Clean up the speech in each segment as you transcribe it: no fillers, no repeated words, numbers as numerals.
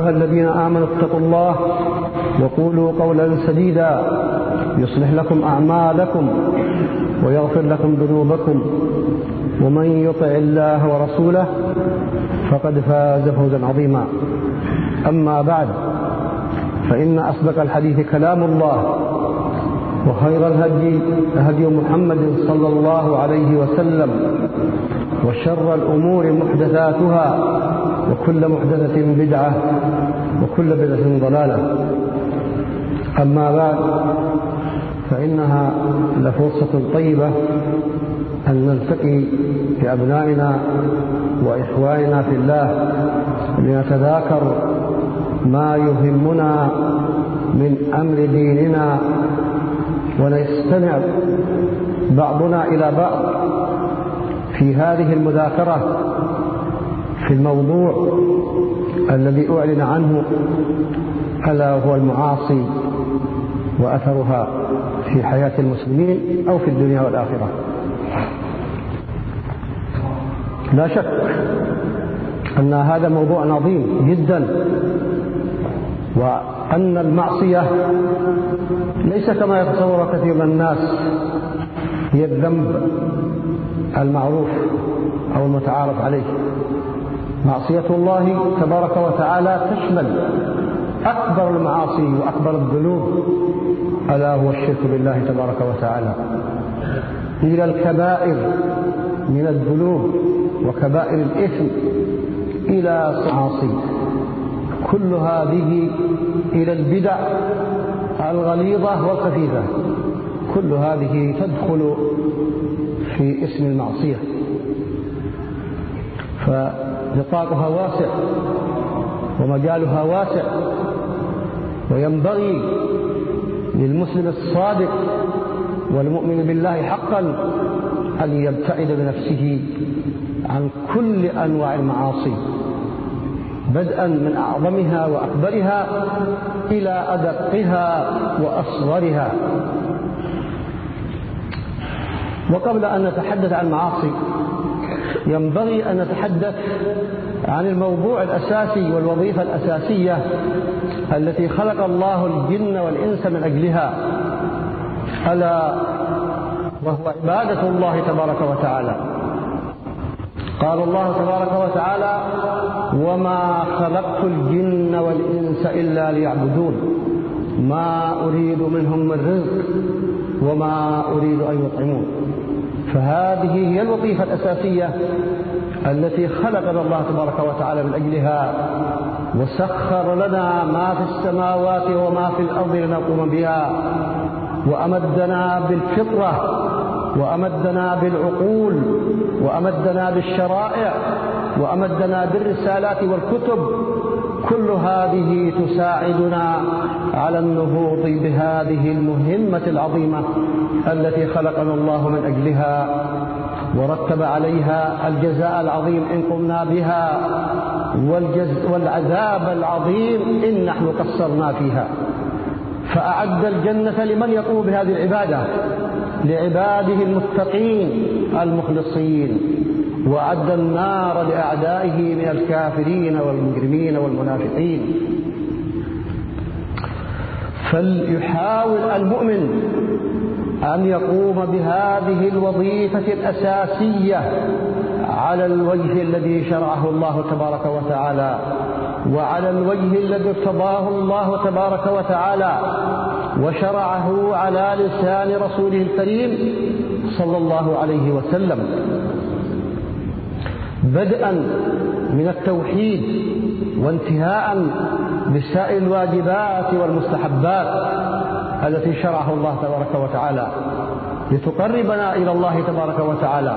الذين آمنوا اتقوا الله وقولوا قولا سديدا يصلح لكم أعمالكم ويغفر لكم ذنوبكم ومن يطع الله ورسوله فقد فاز فوزا عظيما. أما بعد، فإن أصدق الحديث كلام الله، وخير الهدي هدي محمد صلى الله عليه وسلم، وشر الأمور محدثاتها، وكل محدثة بدعة، وكل بدعة ضلالة. أما بعد، فإنها لفرصة طيبة أن نلتقي بأبنائنا وإخواننا في الله لنتذاكر ما يهمنا من أمر ديننا، ونستمع بعضنا إلى بعض في هذه المذاكرة في الموضوع الذي أعلن عنه، ألا هو المعاصي وأثرها في حياة المسلمين أو في الدنيا والآخرة. لا شك أن هذا موضوع عظيم جدا، وأن المعصية ليس كما يتصور كثير من الناس هي الذنب المعروف أو المتعارف عليه. معصية الله تبارك وتعالى تشمل أكبر المعاصي وأكبر الذنوب، ألا هو الشرك بالله تبارك وتعالى، إلى الكبائر من الذنوب وكبائر الإثم إلى المعاصي، كل هذه إلى البدع الغليظة والخفيفة، كل هذه تدخل في اسم المعصية، فنطاقها واسع ومجالها واسع، وينبغي للمسلم الصادق والمؤمن بالله حقا أن يبتعد بنفسه عن كل أنواع المعاصي، بدءا من أعظمها وأكبرها إلى أدقها وأصغرها. وقبل أن نتحدث عن المعاصي، ينبغي أن نتحدث عن الموضوع الأساسي والوظيفة الأساسية التي خلق الله الجن والإنس من أجلها، ألا وهو عبادة الله تبارك وتعالى. قال الله تبارك وتعالى: وما خلقت الجن والإنس إلا ليعبدون ما أريد منهم من رزق وما أريد أن يطعمون. فهذه هي الوظيفة الأساسية التي خلقنا الله تبارك وتعالى من أجلها، وسخر لنا ما في السماوات وما في الأرض لنقوم بها، وأمدنا بالفطرة، وأمدنا بالعقول، وأمدنا بالشرائع، وأمدنا بالرسالات والكتب، كل هذه تساعدنا على النهوض بهذه المهمة العظيمة التي خلقنا الله من أجلها، ورتب عليها الجزاء العظيم إن قمنا بها، والعذاب العظيم إن نحن قصرنا فيها. فأعد الجنة لمن يقوم بهذه العبادة، لعباده المتقين المخلصين، وأعد النار لأعدائه من الكافرين والمجرمين والمنافقين. فليحاول المؤمن أن يقوم بهذه الوظيفة الأساسية على الوجه الذي شرعه الله تبارك وتعالى، وعلى الوجه الذي ارتضاه الله تبارك وتعالى، وشرعه على لسان رسوله الكريم صلى الله عليه وسلم، بدءا من التوحيد وانتهاء بسائر الواجبات والمستحبات التي شرعه الله تبارك وتعالى لتقربنا إلى الله تبارك وتعالى.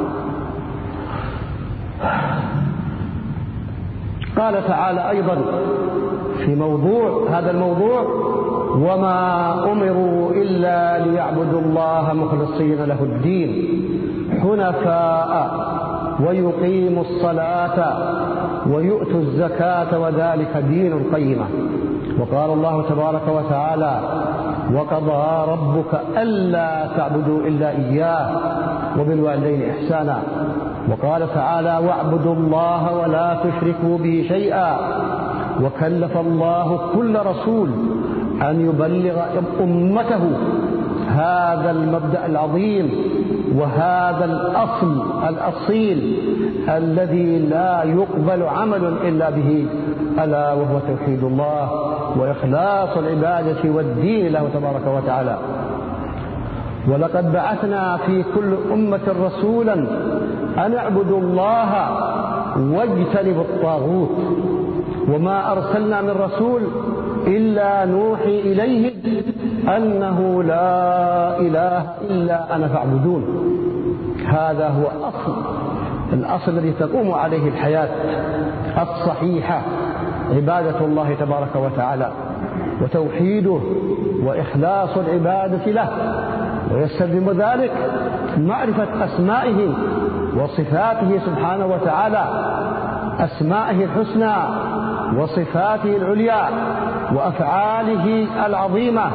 قال تعالى أيضا في هذا الموضوع: وما أمروا إلا ليعبدوا الله مخلصين له الدين حنفاء ويقيموا الصلاة ويؤتوا الزكاة وذلك دين القيمة. وقال الله تبارك وتعالى: وقضى ربك ألا تعبدوا إلا إياه وبالوالدين إحسانا. وقال تعالى: واعبدوا الله ولا تشركوا به شيئا وكلف الله كل رسول أن يبلغ أمته هذا المبدأ العظيم وهذا الأصل الأصيل الذي لا يقبل عمل إلا به، ألا وهو توحيد الله وإخلاص العبادة والدين له تبارك وتعالى. ولقد بعثنا في كل أمة رسولا أن اعبدوا الله واجتنبوا الطاغوت، وما أرسلنا من رسول إلا نوحي إليه أنه لا إله إلا أنا فاعبدون. هذا هو الأصل الذي تقوم عليه الحياة الصحيحة، عبادة الله تبارك وتعالى وتوحيده وإخلاص العبادة له، ويستلزم ذلك معرفة أسمائه وصفاته سبحانه وتعالى، أسمائه الحسنى وصفاته العليا وأفعاله العظيمة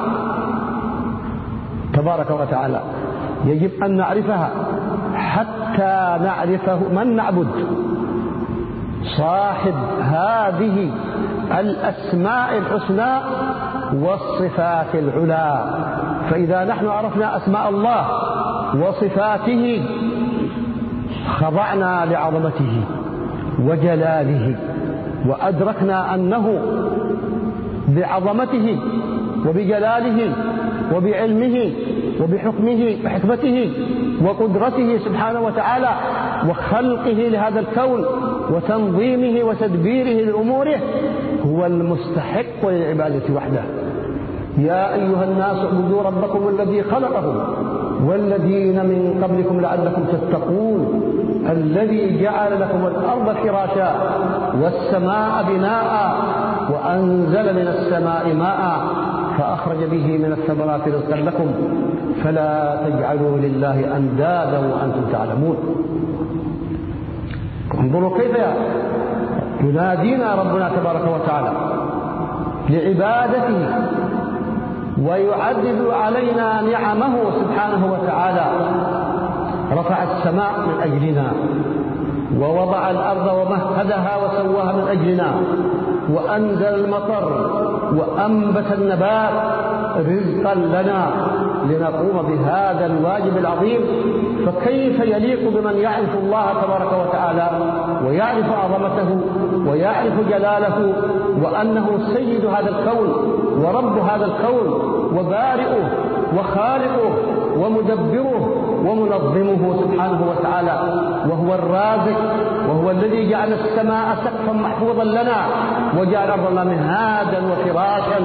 تبارك وتعالى، يجب أن نعرفها حتى نعرفه من نعبد، صاحب هذه الأسماء الحسنى والصفات العلى. فإذا نحن عرفنا أسماء الله وصفاته خضعنا لعظمته وجلاله، وأدركنا أنه بعظمته وبجلاله وبعلمه وبحكمه وحكمته وقدرته سبحانه وتعالى وخلقه لهذا الكون وتنظيمه وتدبيره لأموره هو المستحق للعبادة وحده. يا أيها الناس اعبدوا ربكم الذي خلقكم والذين من قبلكم لعلكم تتقون الذي جعل لكم الأرض فراشا والسماء بناء وأنزل من السماء ماء فأخرج به من الثمرات رزقا لكم فلا تجعلوا لله أندادا وأنتم تعلمون. انظروا كيف ينادينا ربنا تبارك وتعالى لعبادته ويعدد علينا نعمه سبحانه وتعالى. رفع السماء من أجلنا ووضع الأرض ومهدها وسواها من أجلنا وأنزل المطر وأنبت النبات رزقا لنا لنقوم بهذا الواجب العظيم. فكيف يليق بمن يعرف الله تبارك وتعالى ويعرف عظمته ويعرف جلاله وأنه سيد هذا الكون ورب هذا الكون وبارئه وخالقه ومدبره ومنظمه سبحانه وتعالى، وهو الرازق وهو الذي جعل السماء سقفا محفوظا لنا وجعل الأرض لنا مهادا وفراشا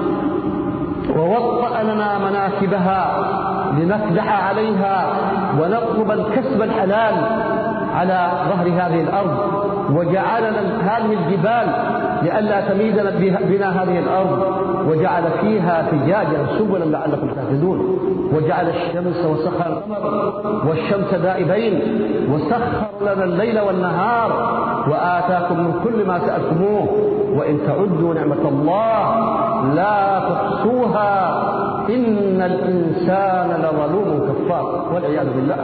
ووطأ لنا مناكبها لنفلح عليها ونطلب الكسب الحلال على ظهر هذه الأرض، وجعل هذه الجبال لئلا تميد بنا هذه الأرض وجعل فيها فجاجا سبلا لعلكم تهتدون، وجعل الشمس وسخر القمر والشمس دائبين وسخر لنا الليل والنهار وآتاكم من كل ما سألتموه وإن تعدوا نعمة الله لا تحصوها إن الإنسان لظلوم كفار والعياذ بالله.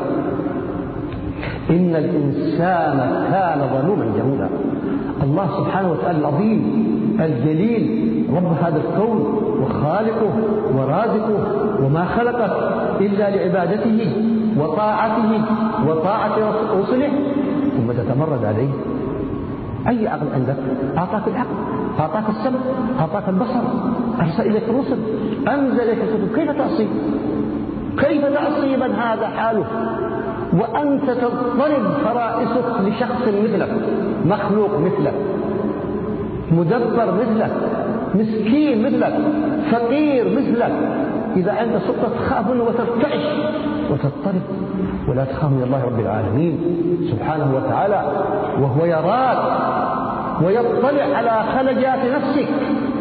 إن الإنسان كان ظلوما جهولا. الله سبحانه وتعالى العظيم الجليل رب هذا الكون وخالقه ورازقه وما خلقه إلا لعبادته وطاعته وطاعة رسله ثم تتمرد عليه. أي عقل عندك؟ أعطاك العقل، أعطاك السمع، أعطاك البصر، أرسل إليك الرسل، أنزل إليك الكتب، كيف تعصي؟ كيف تعصي من هذا حاله وأنت تضطرب فرائسك لشخص مثلك، مخلوق مثلك، مدبر مثلك، مسكين مثلك، فقير مثلك؟ إذا أنت سلطة تخاف منه وترتعش وتضطرب ولا تخاف من الله رب العالمين سبحانه وتعالى وهو يراك ويطلع على خلجات نفسك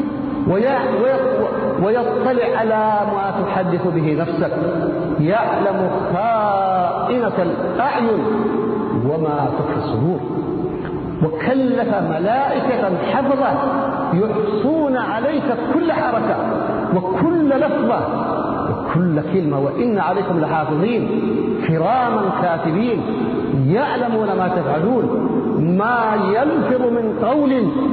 ويطلع على ما تحدث به نفسك، يعلم خائنة الأعين وما تخفي الصدور، وكلف ملائكة حفظة يحصون عليك كل حركة وكل لفظة وكل كلمة، وإن عليكم لحافظين كراما كاتبين يعلمون ما تفعلون. ما يلفظ من قول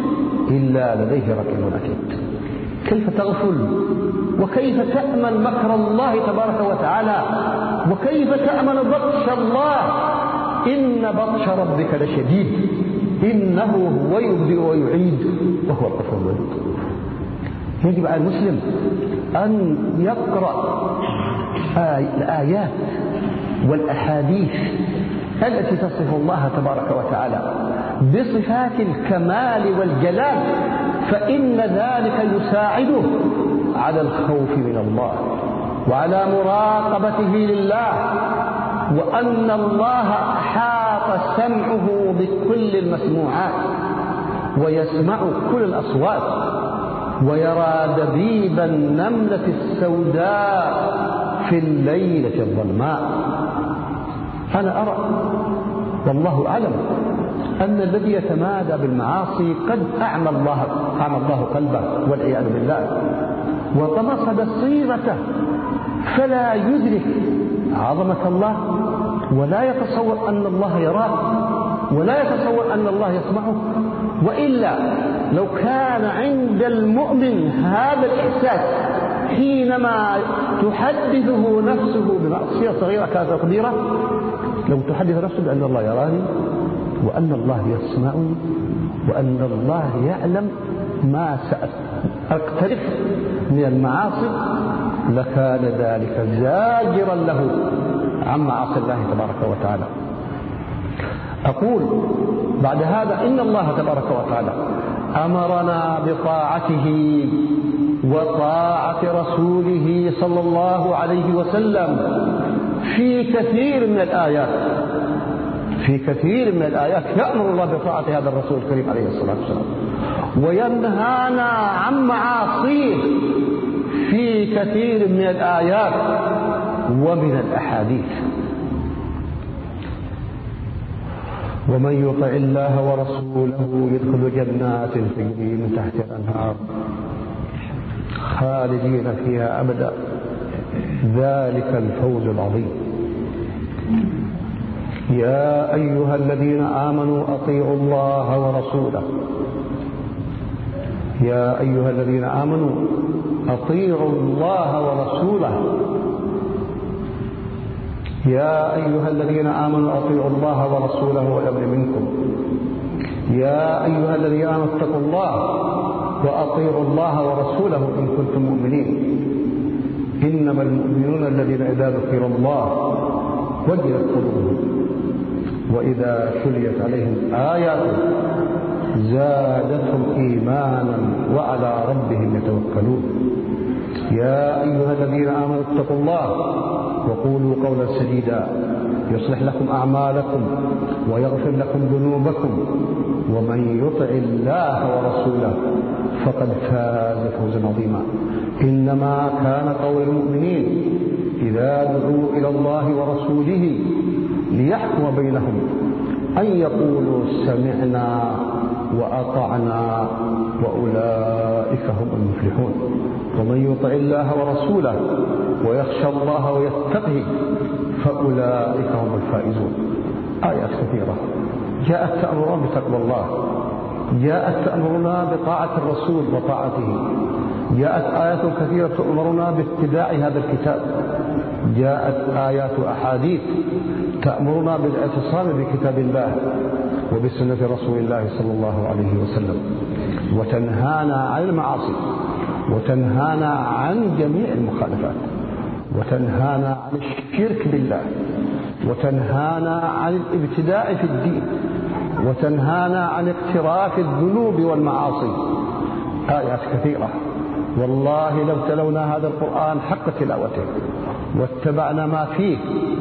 إلا لديه رقيب عتيد. كيف تغفل وكيف تأمن مكر الله تبارك وتعالى وكيف تأمن بطش الله؟ إن بطش ربك لشديد إنه هو يبدئ ويعيد وهو الغفور الودود. يجب على المسلم أن يقرأ الآيات والأحاديث التي تصف الله تبارك وتعالى بصفات الكمال والجلال، فإن ذلك يساعده على الخوف من الله وعلى مراقبته لله، وأن الله أحاط سمعه بكل المسموعات ويسمع كل الأصوات ويرى دبيب النملة السوداء في الليلة الظلماء. أنا أرى والله أعلم أن الذي يتمادى بالمعاصي قد أعمى الله قلبه والعياذ بالله وطمس بصيرته، فلا يدرك عظمة الله ولا يتصور أن الله يراه ولا يتصور أن الله يسمعه. وإلا لو كان عند المؤمن هذا الإحساس حينما تحدثه نفسه بمعصية صغيرة كانت كبيرة، لو تحدث نفسه بأن الله يراني وأن الله يسمعني وأن الله يعلم ما سأقترف من المعاصي، لكان ذلك زاجرا له عن معاصي الله تبارك وتعالى. أقول بعد هذا إن الله تبارك وتعالى أمرنا بطاعته وطاعة رسوله صلى الله عليه وسلم في كثير من الآيات يأمر الله بطاعة هذا الرسول الكريم عليه الصلاة والسلام وينهانا عن معاصيه في كثير من الآيات ومن الأحاديث. ومن يطع الله ورسوله يدخل جنات تجري من تحت الأنهار خالدين فيها أبدا ذلك الفوز العظيم. يا أيها الذين آمنوا أطيعوا الله ورسوله يا أيها الذين آمنوا أطيعوا الله ورسوله يا أيها الذين آمنوا أطيعوا الله ورسوله والأمر منكم يا أيها الذين آمنوا اتقوا الله وأطيعوا الله ورسوله إن كنتم مؤمنين إنما المؤمنون الذين إذا ذكر الله وجلت قلوبهم وإذا تليت عليهم آياته زادتهم إيمانا وعلى ربهم يتوكلون. يا أيها الذين آمنوا اتقوا الله وقولوا قولا سديدا يصلح لكم أعمالكم ويغفر لكم ذنوبكم ومن يطع الله ورسوله فقد فاز فوزا عظيما. إنما كان قول المؤمنين إذا دعوا إلى الله ورسوله ليحكم بينهم أن يقولوا سمعنا وأطعنا وأولئك هم المفلحون. ومن يطع الله ورسوله ويخشى الله ويتقه فأولئك هم الفائزون. آيات كثيرة جاءت تأمرنا بتقوى الله، جاءت تأمرنا بطاعة الرسول وطاعته، جاءت آيات كثيرة تأمرنا باتباع هذا الكتاب، جاءت آيات أحاديث تأمرنا بالاعتصام بكتاب الله وبسنة رسول الله صلى الله عليه وسلم، وتنهانا عن المعاصي وتنهانا عن جميع المخالفات وتنهانا عن الشرك بالله وتنهانا عن الابتداع في الدين وتنهانا عن اقتراف الذنوب والمعاصي. آيات كثيرة والله لو تلونا هذا القرآن حق تلاوته واتبعنا ما فيه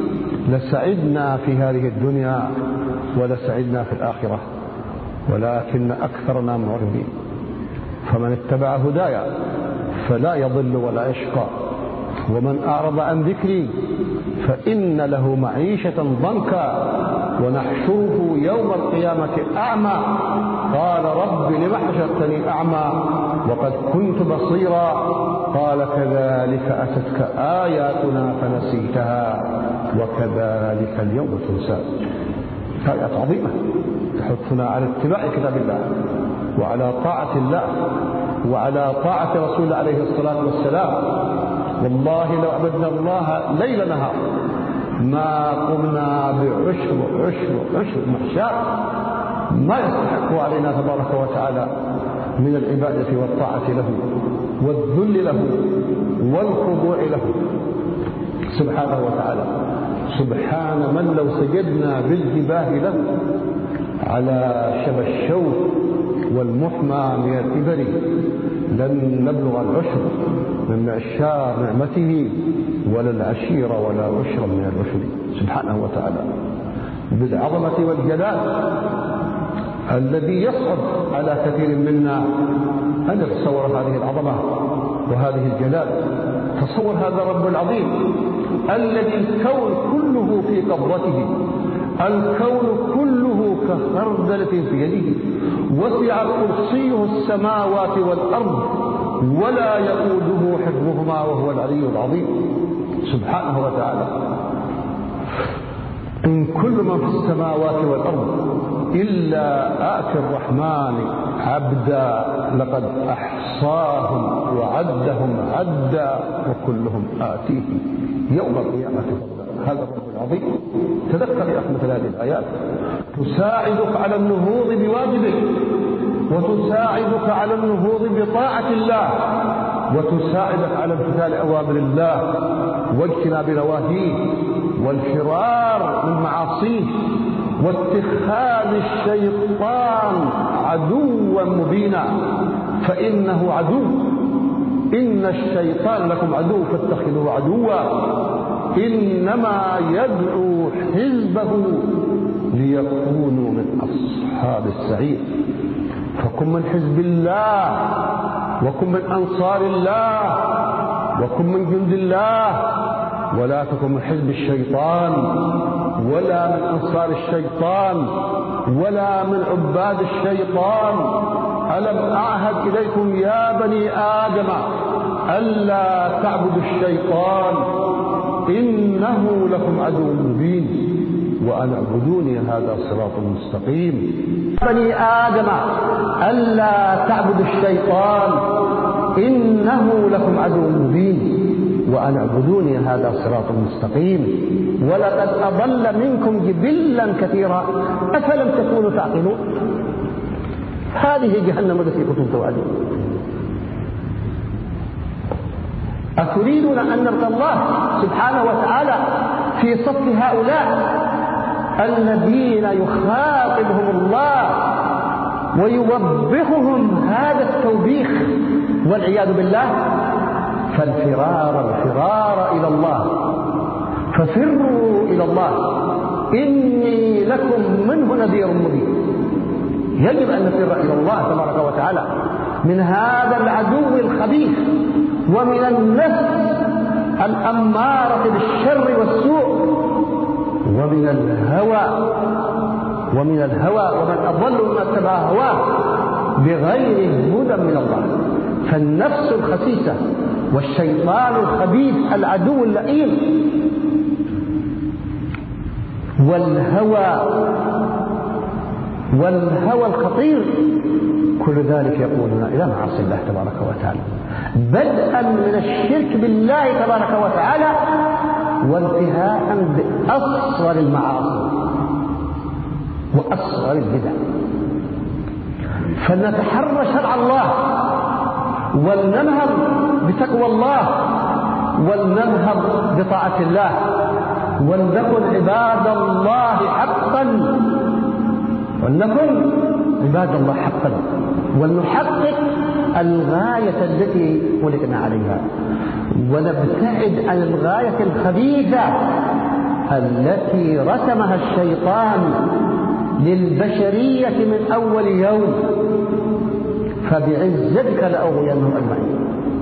لسعدنا في هذه الدنيا ولسعدنا في الآخرة، ولكن أكثرنا معرضين. فمن اتبع هدايا فلا يضل ولا يشقى ومن أعرض عن ذكري فإن له معيشة ضنكا ونحشره يوم القيامة أعمى قال رب لم حشرتني أعمى وقد كنت بصيرا قال كذلك أتتك آياتنا فنسيتها وكذلك اليوم تنسى. آيات عظيمة تحثنا على اتباع كتاب الله وعلى طاعة الله وعلى طاعة رسول الله عليه الصلاة والسلام. والله لو عبدنا الله ليل نهار ما قمنا بعشر محشار ما يستحق علينا تبارك وتعالى من العبادة والطاعة له والذل له والخضوع له سبحانه وتعالى. سبحان من لو سجدنا بالجباه له على شبى الشوك والمحمى من الإبر لن نبلغ العشر من معشار نعمته ولا العشير ولا عشر من العشر سبحانه وتعالى. بالعظمة والجلال الذي يصعب على كثير منا أن يتصور هذه العظمة وهذه الجلال. تصور هذا الرب العظيم الذي الكون كله في قبضته، الكون كله كخردلة في يده، وسع كرسيه السماوات والأرض ولا يؤوده حفظهما وهو العلي العظيم سبحانه وتعالى. إن كل من في السماوات والأرض إلا آتي الرحمن عبدا لقد أحصاهم وعدهم عدا وكلهم آتيه يوم القيامة فردا. هذا الرب العظيم. تذكر يا أخي مثل هذه الآيات تساعدك على النهوض بواجبك، وتساعدك على النهوض بطاعة الله، وتساعدك على امتثال أوامر الله واجتناب نواهيه والفرار من معاصيه واتخاذ الشيطان عدوا مبينا، فإنه عدو. إن الشيطان لكم عدو فاتخذوه عدوا إنما يدعو حزبه ليكونوا من أصحاب السعير. فكن من حزب الله وكن من أنصار الله وكن من جند الله، ولا تكن من حزب الشيطان ولا من أنصار الشيطان ولا من عباد الشيطان. ألم أعهد إليكم يا بني آدم ألا تعبدوا الشيطان إنه لكم عدو مبين وأن اعبدوني هذا صراط مستقيم. بني آدم ألا تعبدوا الشيطان إنه لكم عدو مبين وأن اعبدوني هذا صراط مستقيم. ولقد أضل منكم جبلا كثيرا أفلم تكونوا تعقلون. هذه جهنم التي كنتم توعدون. أتريدون أن نلقى الله سبحانه وتعالى في صف هؤلاء الذين يخاطبهم الله ويوبخهم هذا التوبيخ والعياذ بالله؟ فالفرار إلى الله، ففروا إلى الله إني لكم منه نذير مبين. يجب أن نفر إلى الله تبارك وتعالى من هذا العدو الخبيث ومن النفس الأمارة بالشر والسوء ومن الهوى ومن أضل من اتبع هواه بغير هدى من الله. فالنفس الخسيسة والشيطان الخبيث العدو اللئيم والهوى الخطير كل ذلك يقودنا إلى معاصي الله تبارك وتعالى، بدءا من الشرك بالله تبارك وتعالى وانتهاء بأصغر المعاصي وأصغر البدع. فلنتحرى شرع الله ولننهض بتقوى الله ولننهض بطاعة الله ولنكن عباد الله حقا ولنحقق الغاية التي ولدنا عليها ونبتعد عن الغاية الخبيثة التي رسمها الشيطان للبشرية من أول يوم. فبعزتك لأغوينهم أجمعين.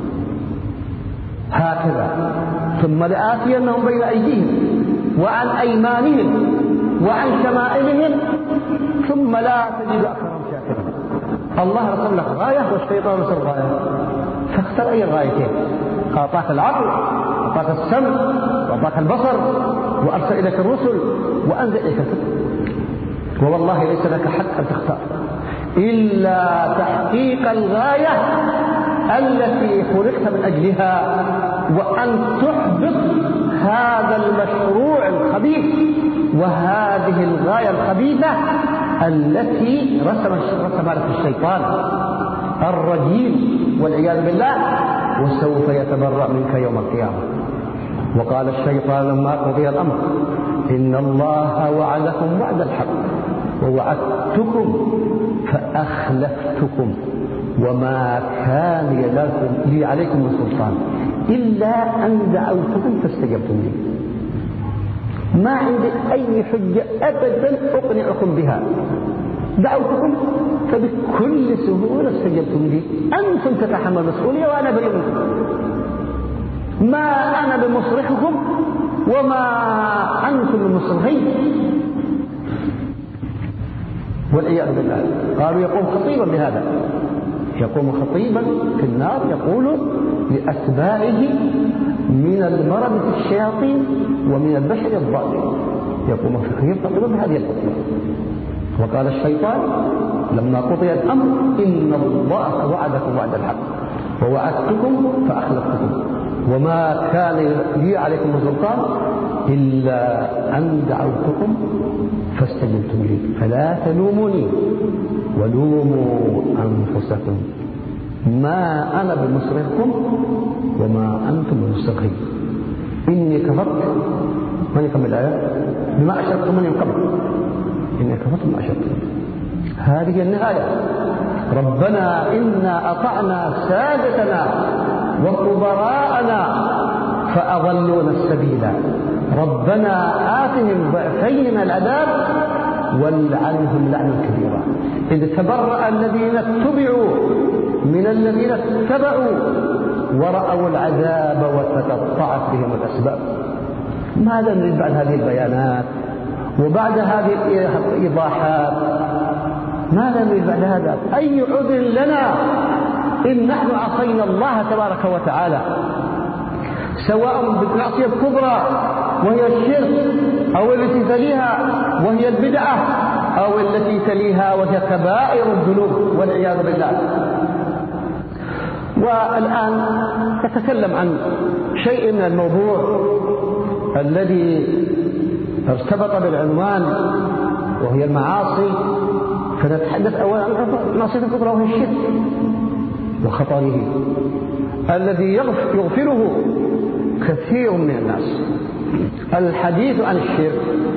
هكذا ثم لآتينهم بين أيديهم وعن أيمانهم وعن شمائلهم ثم لا تجد أكثرهم شاكرين. الله رسم لك غاية والشيطان رسم غاية، فاختر أي غايتين. أعطاك العقل، أعطاك السمع، وأعطاك البصر، وأرسل إليك الرسل، وأنزل إليك الكتب. ووالله ليس لك حق أن تختار إلا تحقيق الغاية التي خلقت من أجلها، وأن تحبط هذا المشروع الخبيث وهذه الغاية الخبيثة التي رسمها لك الشيطان الرجيم والعياذ بالله، وسوف يتبرأ منك يوم القيامة. وقال الشيطان لما قضي الأمر إن الله وعدكم وعد الحق ووعدتكم فأخلفتكم وما كان لي عليكم من سلطان إلا أن دعوتكم فاستجبتم لي. ما عندي أي حجة أبدا أقنعكم بها، دعوتكم فبكل سهولة استجبتم لي. أنتم تتحمل مسؤولية وأنا بريء منكم، ما أنا بمصرخكم وما أنتم بمصرخي. والعياذ بالله. قالوا يقوم خطيبا بهذا، يقوم خطيبا في النار يقول لأتباعه من المرض الشياطين ومن البشر الضالين، يقوم خطيبا بهذه الخطبة. وقال الشيطان لما قضي الأمر إن الله وعدكم وعد الحق ووعدتكم فأخلفتكم وما كان لي عليكم من سلطان إلا أن دعوتكم فاستجبتم لي فلا تلوموني ولوموا أنفسكم ما أنا بمصرخكم وما أنتم بمصرخي إني كفرت. من يكمل الآية؟ بما أشركتم من قبل إني كفرت بما أشركتم. هذه النهاية. ربنا إنا أطعنا سادتنا وكبراءنا فأضلونا السبيل ربنا آتهم ضعفين من العذاب والعنهم لعنا كبيرا. إذ تبرأ الذين اتبعوا من الذين اتبعوا ورأوا العذاب وتقطعت بهم الأسباب. ماذا نريد بعد هذه البيانات وبعد هذه الإيضاحات؟ ماذا نريد بعد هذا؟ أي عذر لنا إن نحن عصينا الله تبارك وتعالى، سواء بالمعصية الكبرى وهي الشرك أو التي تليها وهي البدعة أو التي تليها وهي كبائر الذنوب والعياذ بالله. والآن نتكلم عن شيء من الموضوع الذي ارتبط بالعنوان وهي المعاصي. فنتحدث أولا عن المعصية الكبرى وهي الشرك وخطره الذي يغفله كثير من الناس. الحديث عن الشرك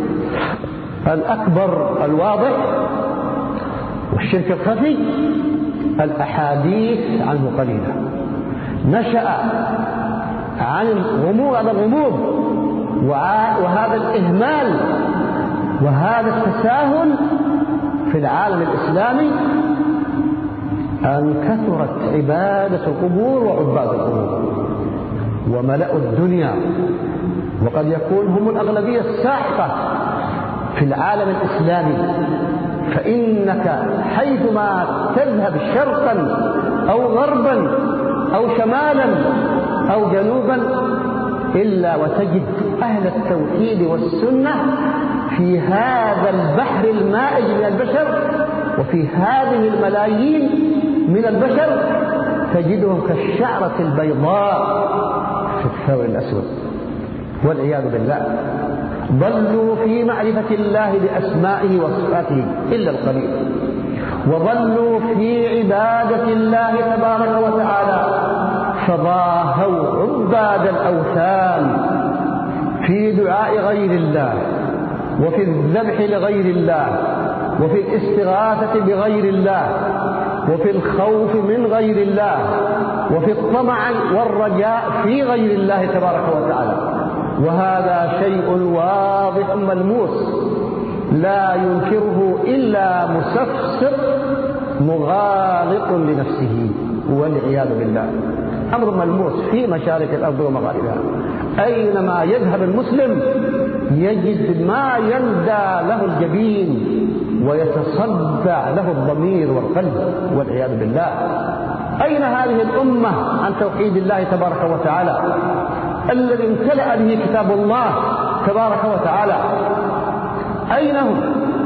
الأكبر الواضح والشرك الخفي الأحاديث عنه قليلة. نشأ عن الغموض وهذا الإهمال وهذا التساهل في العالم الإسلامي أن كثرت عبادة القبور وعباد القبور وملأوا الدنيا، وقد يكون هم الأغلبية الساحقة في العالم الإسلامي. فإنك حيثما تذهب شرقا أو غربا أو شمالا أو جنوبا إلا وتجد أهل التوحيد والسنة في هذا البحر المائج من البشر وفي هذه الملايين من البشر تجدهم كالشعرة البيضاء في الثور الأسود والعياذ بالله. ضلوا في معرفة الله بأسمائه وصفاته إلا القليل، وضلوا في عبادة الله تبارك وتعالى فضاهوا عباد الأوثان في دعاء غير الله وفي الذبح لغير الله وفي الاستغاثة بغير الله وفي الخوف من غير الله وفي الطمع والرجاء في غير الله تبارك وتعالى. وهذا شيء واضح ملموس لا ينكره إلا مسفسق مغالط لنفسه والعياذ بالله. أمر ملموس في مشارق الأرض ومغاربها. أينما يذهب المسلم يجد ما يندى له الجبين ويتصدع له الضمير والقلب والعياذ بالله. أين هذه الأمة عن توحيد الله تبارك وتعالى الذي امتلأ به كتاب الله تبارك وتعالى؟ أين هم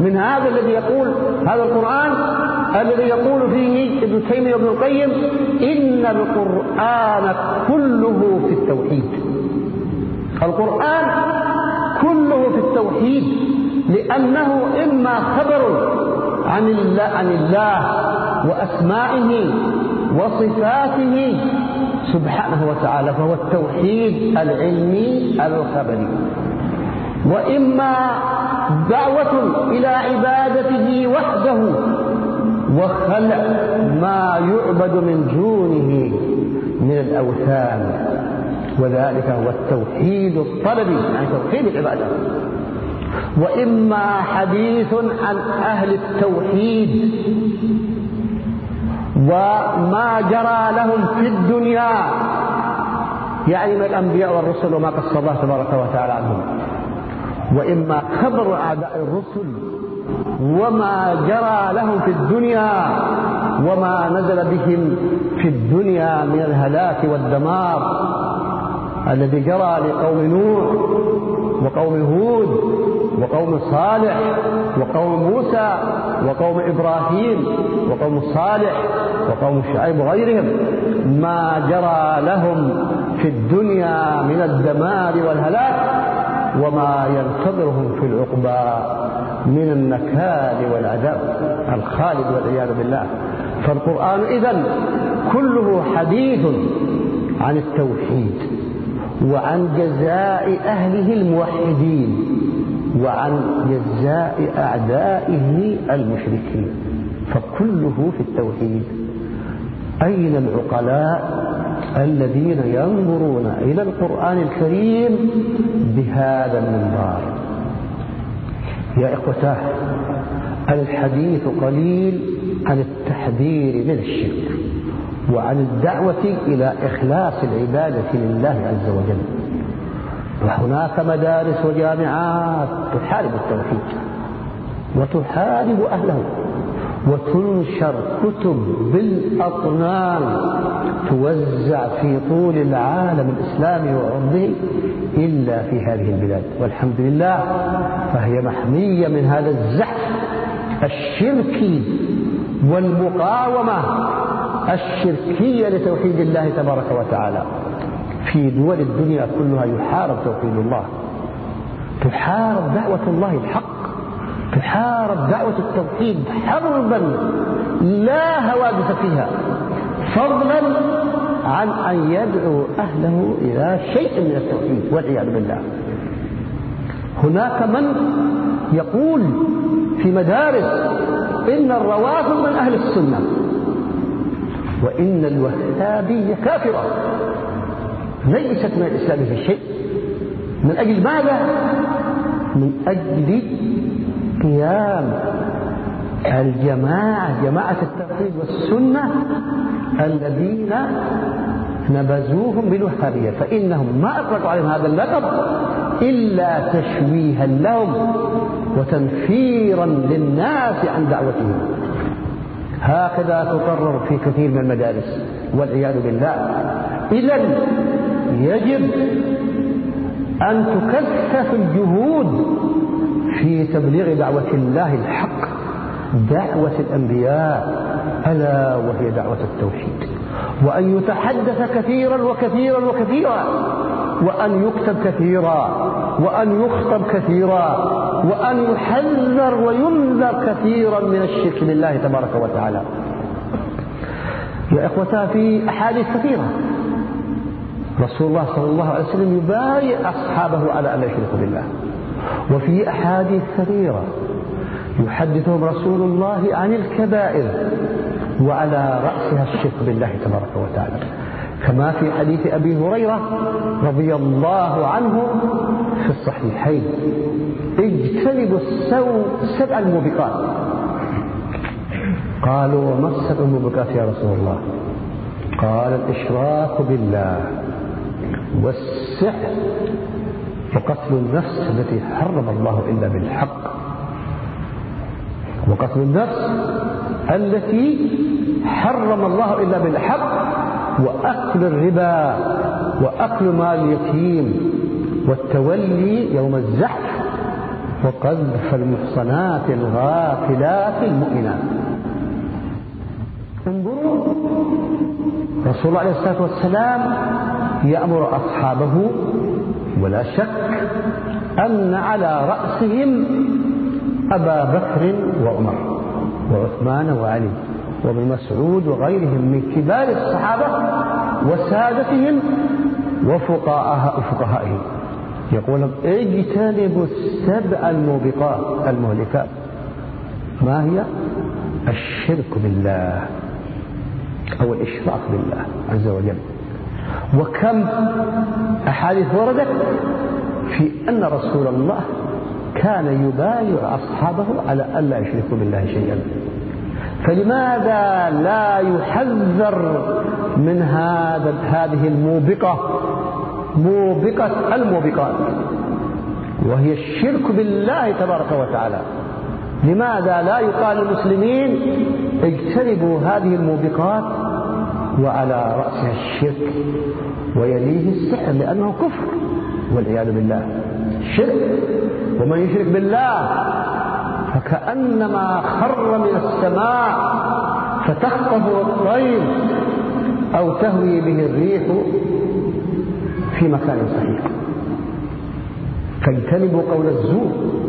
من هذا الذي يقول هذا القرآن الذي يقول فيه ابن تيمية وابن القيم إن القرآن كله في التوحيد. القرآن كله في التوحيد، لأنه إما خبر عن الله وأسمائه وصفاته سبحانه وتعالى، فهو التوحيد العلمي الخبري، وإما دعوة إلى عبادته وحده وخلع ما يعبد من دونه من الأوثان، وذلك هو التوحيد الطلبي، يعني توحيد العبادة. وإما حديث عن أهل التوحيد وما جرى لهم في الدنيا، يعني من الأنبياء والرسل وما قص الله تبارك وتعالى عنهم. وإما خبر أعداء الرسل وما جرى لهم في الدنيا وما نزل بهم في الدنيا من الهلاك والدمار الذي جرى لقوم نوح وقوم هود وقوم صالح وقوم موسى وقوم إبراهيم وقوم صالح وقوم شعيب وغيرهم، ما جرى لهم في الدنيا من الدمار والهلاك وما ينتظرهم في العقبى من النكال والعذاب الخالد والعياذ بالله. فالقرآن إذن كله حديث عن التوحيد وعن جزاء أهله الموحدين وعن جزاء أعدائه المشركين، فكله في التوحيد. أين العقلاء الذين ينظرون إلى القرآن الكريم بهذا المنظار؟ يا إخوتاه، الحديث قليل عن التحذير من الشرك وعن الدعوة إلى إخلاص العبادة لله عز وجل. وهناك مدارس وجامعات تحارب التوحيد وتحارب أهله، وتنشر كتب بالأطنان توزع في طول العالم الإسلامي وعرضه إلا في هذه البلاد، والحمد لله فهي محمية من هذا الزحف الشركي والمقاومة الشركية لتوحيد الله تبارك وتعالى. في دول الدنيا كلها يحارب توحيد الله، تحارب دعوة الله الحق، تحارب دعوة التوحيد حربا لا هواجس فيها، فضلا عن أن يدعو أهله إلى شيء من التوحيد والعياذ بالله. هناك من يقول في مدارس إن الروافض من أهل السنة وإن الوهابية كافرة ليست من الإسلام في شيء. من أجل ماذا؟ من أجل قيام جماعة التوحيد والسنة الذين نبذوهم بالوهابية، فإنهم ما أطلقوا عليهم هذا اللقب إلا تشويها لهم وتنفيرا للناس عن دعوتهم. هكذا تقرر في كثير من المدارس والعياذ بالله. إذن يجب أن تكثف الجهود في تبليغ دعوة الله الحق، دعوة الأنبياء، ألا وهي دعوة التوحيد، وأن يتحدث كثيرا وكثيرا وكثيرا، وأن يكتب كثيرا، وأن يخطب كثيرا، وأن يحذر وينذر كثيرا من الشرك بالله تبارك وتعالى. يا إخوتها، في أحاديث كثيرة رسول الله صلى الله عليه وسلم يبايع أصحابه على أن لا يشركوا بالله، وفي أحاديث كثيرة يحدثهم رسول الله عن الكبائر وعلى رأسها الشرك بالله تبارك وتعالى، كما في حديث أبي هريرة رضي الله عنه في الصحيحين: اجتنبوا السبع الموبقات. قالوا: وما السبع الموبقات يا رسول الله؟ قال: الإشراك بالله، والسحر، وقتل النفس التي حرم الله إلا بالحق، وقتل النفس التي حرم الله إلا بالحق، وأكل الربا، وأكل مال اليتيم، والتولي يوم الزحف، وقذف المحصنات الغافلات المؤمنات. انظروا، رسول الله عليه الصلاة والسلام يأمر أصحابه، ولا شك أن على رأسهم أبا بكر وعمر وعثمان وعلي وابن مسعود وغيرهم من كبار الصحابة وسادتهم وفقهائهم. يقول اجتنبوا السبع المهلكات. ما هي؟ الشرك بالله أو الإشراك بالله عز وجل. وكم أحاديث وردت في أن رسول الله كان يبايع أصحابه على ألا يشركوا بالله شيئا. فلماذا لا يحذر من هذه موبقة الموبقات، وهي الشرك بالله تبارك وتعالى؟ لماذا لا يقال للمسلمين اجتنبوا هذه الموبقات وعلى رأسها الشرك ويليه السحر، لأنه كفر والعياذ بالله. شرك، ومن يشرك بالله فكأنما خر من السماء فتخطفه الطير أو تهوي به الريح في مكان صحيح. فاجتنبوا قول الزور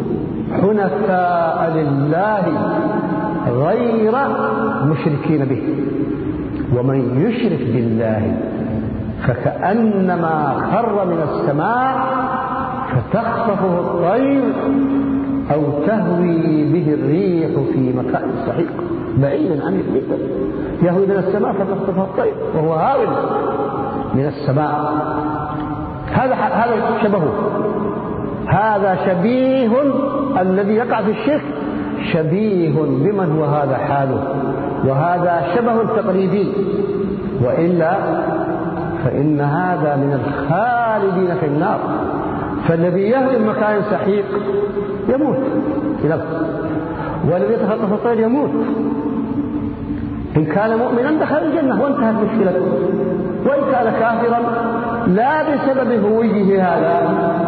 حنفاء لله غير مشركين به، ومن يشرك بالله فكأنما خر من السماء فتخطفه الطير أو تهوي به الريح في مكان صحيح بعيدا عن البيت. يهوي من السماء فتخطفه الطير وهو هاو من السماء. هذا شبهه، هذا شبيه الذي يقع في الشرك شبيه بمن هو هذا حاله، وهذا شبه تقليدي، وإلا فإن هذا من الخالدين في النار. فالذي يهوي مكان سحيق يموت بنفسه، والذي يتخطف الطير يموت. إن كان مؤمنا دخل الجنة وانتهت مشكلته، وإن كان كافرا لا بسبب هويه هذا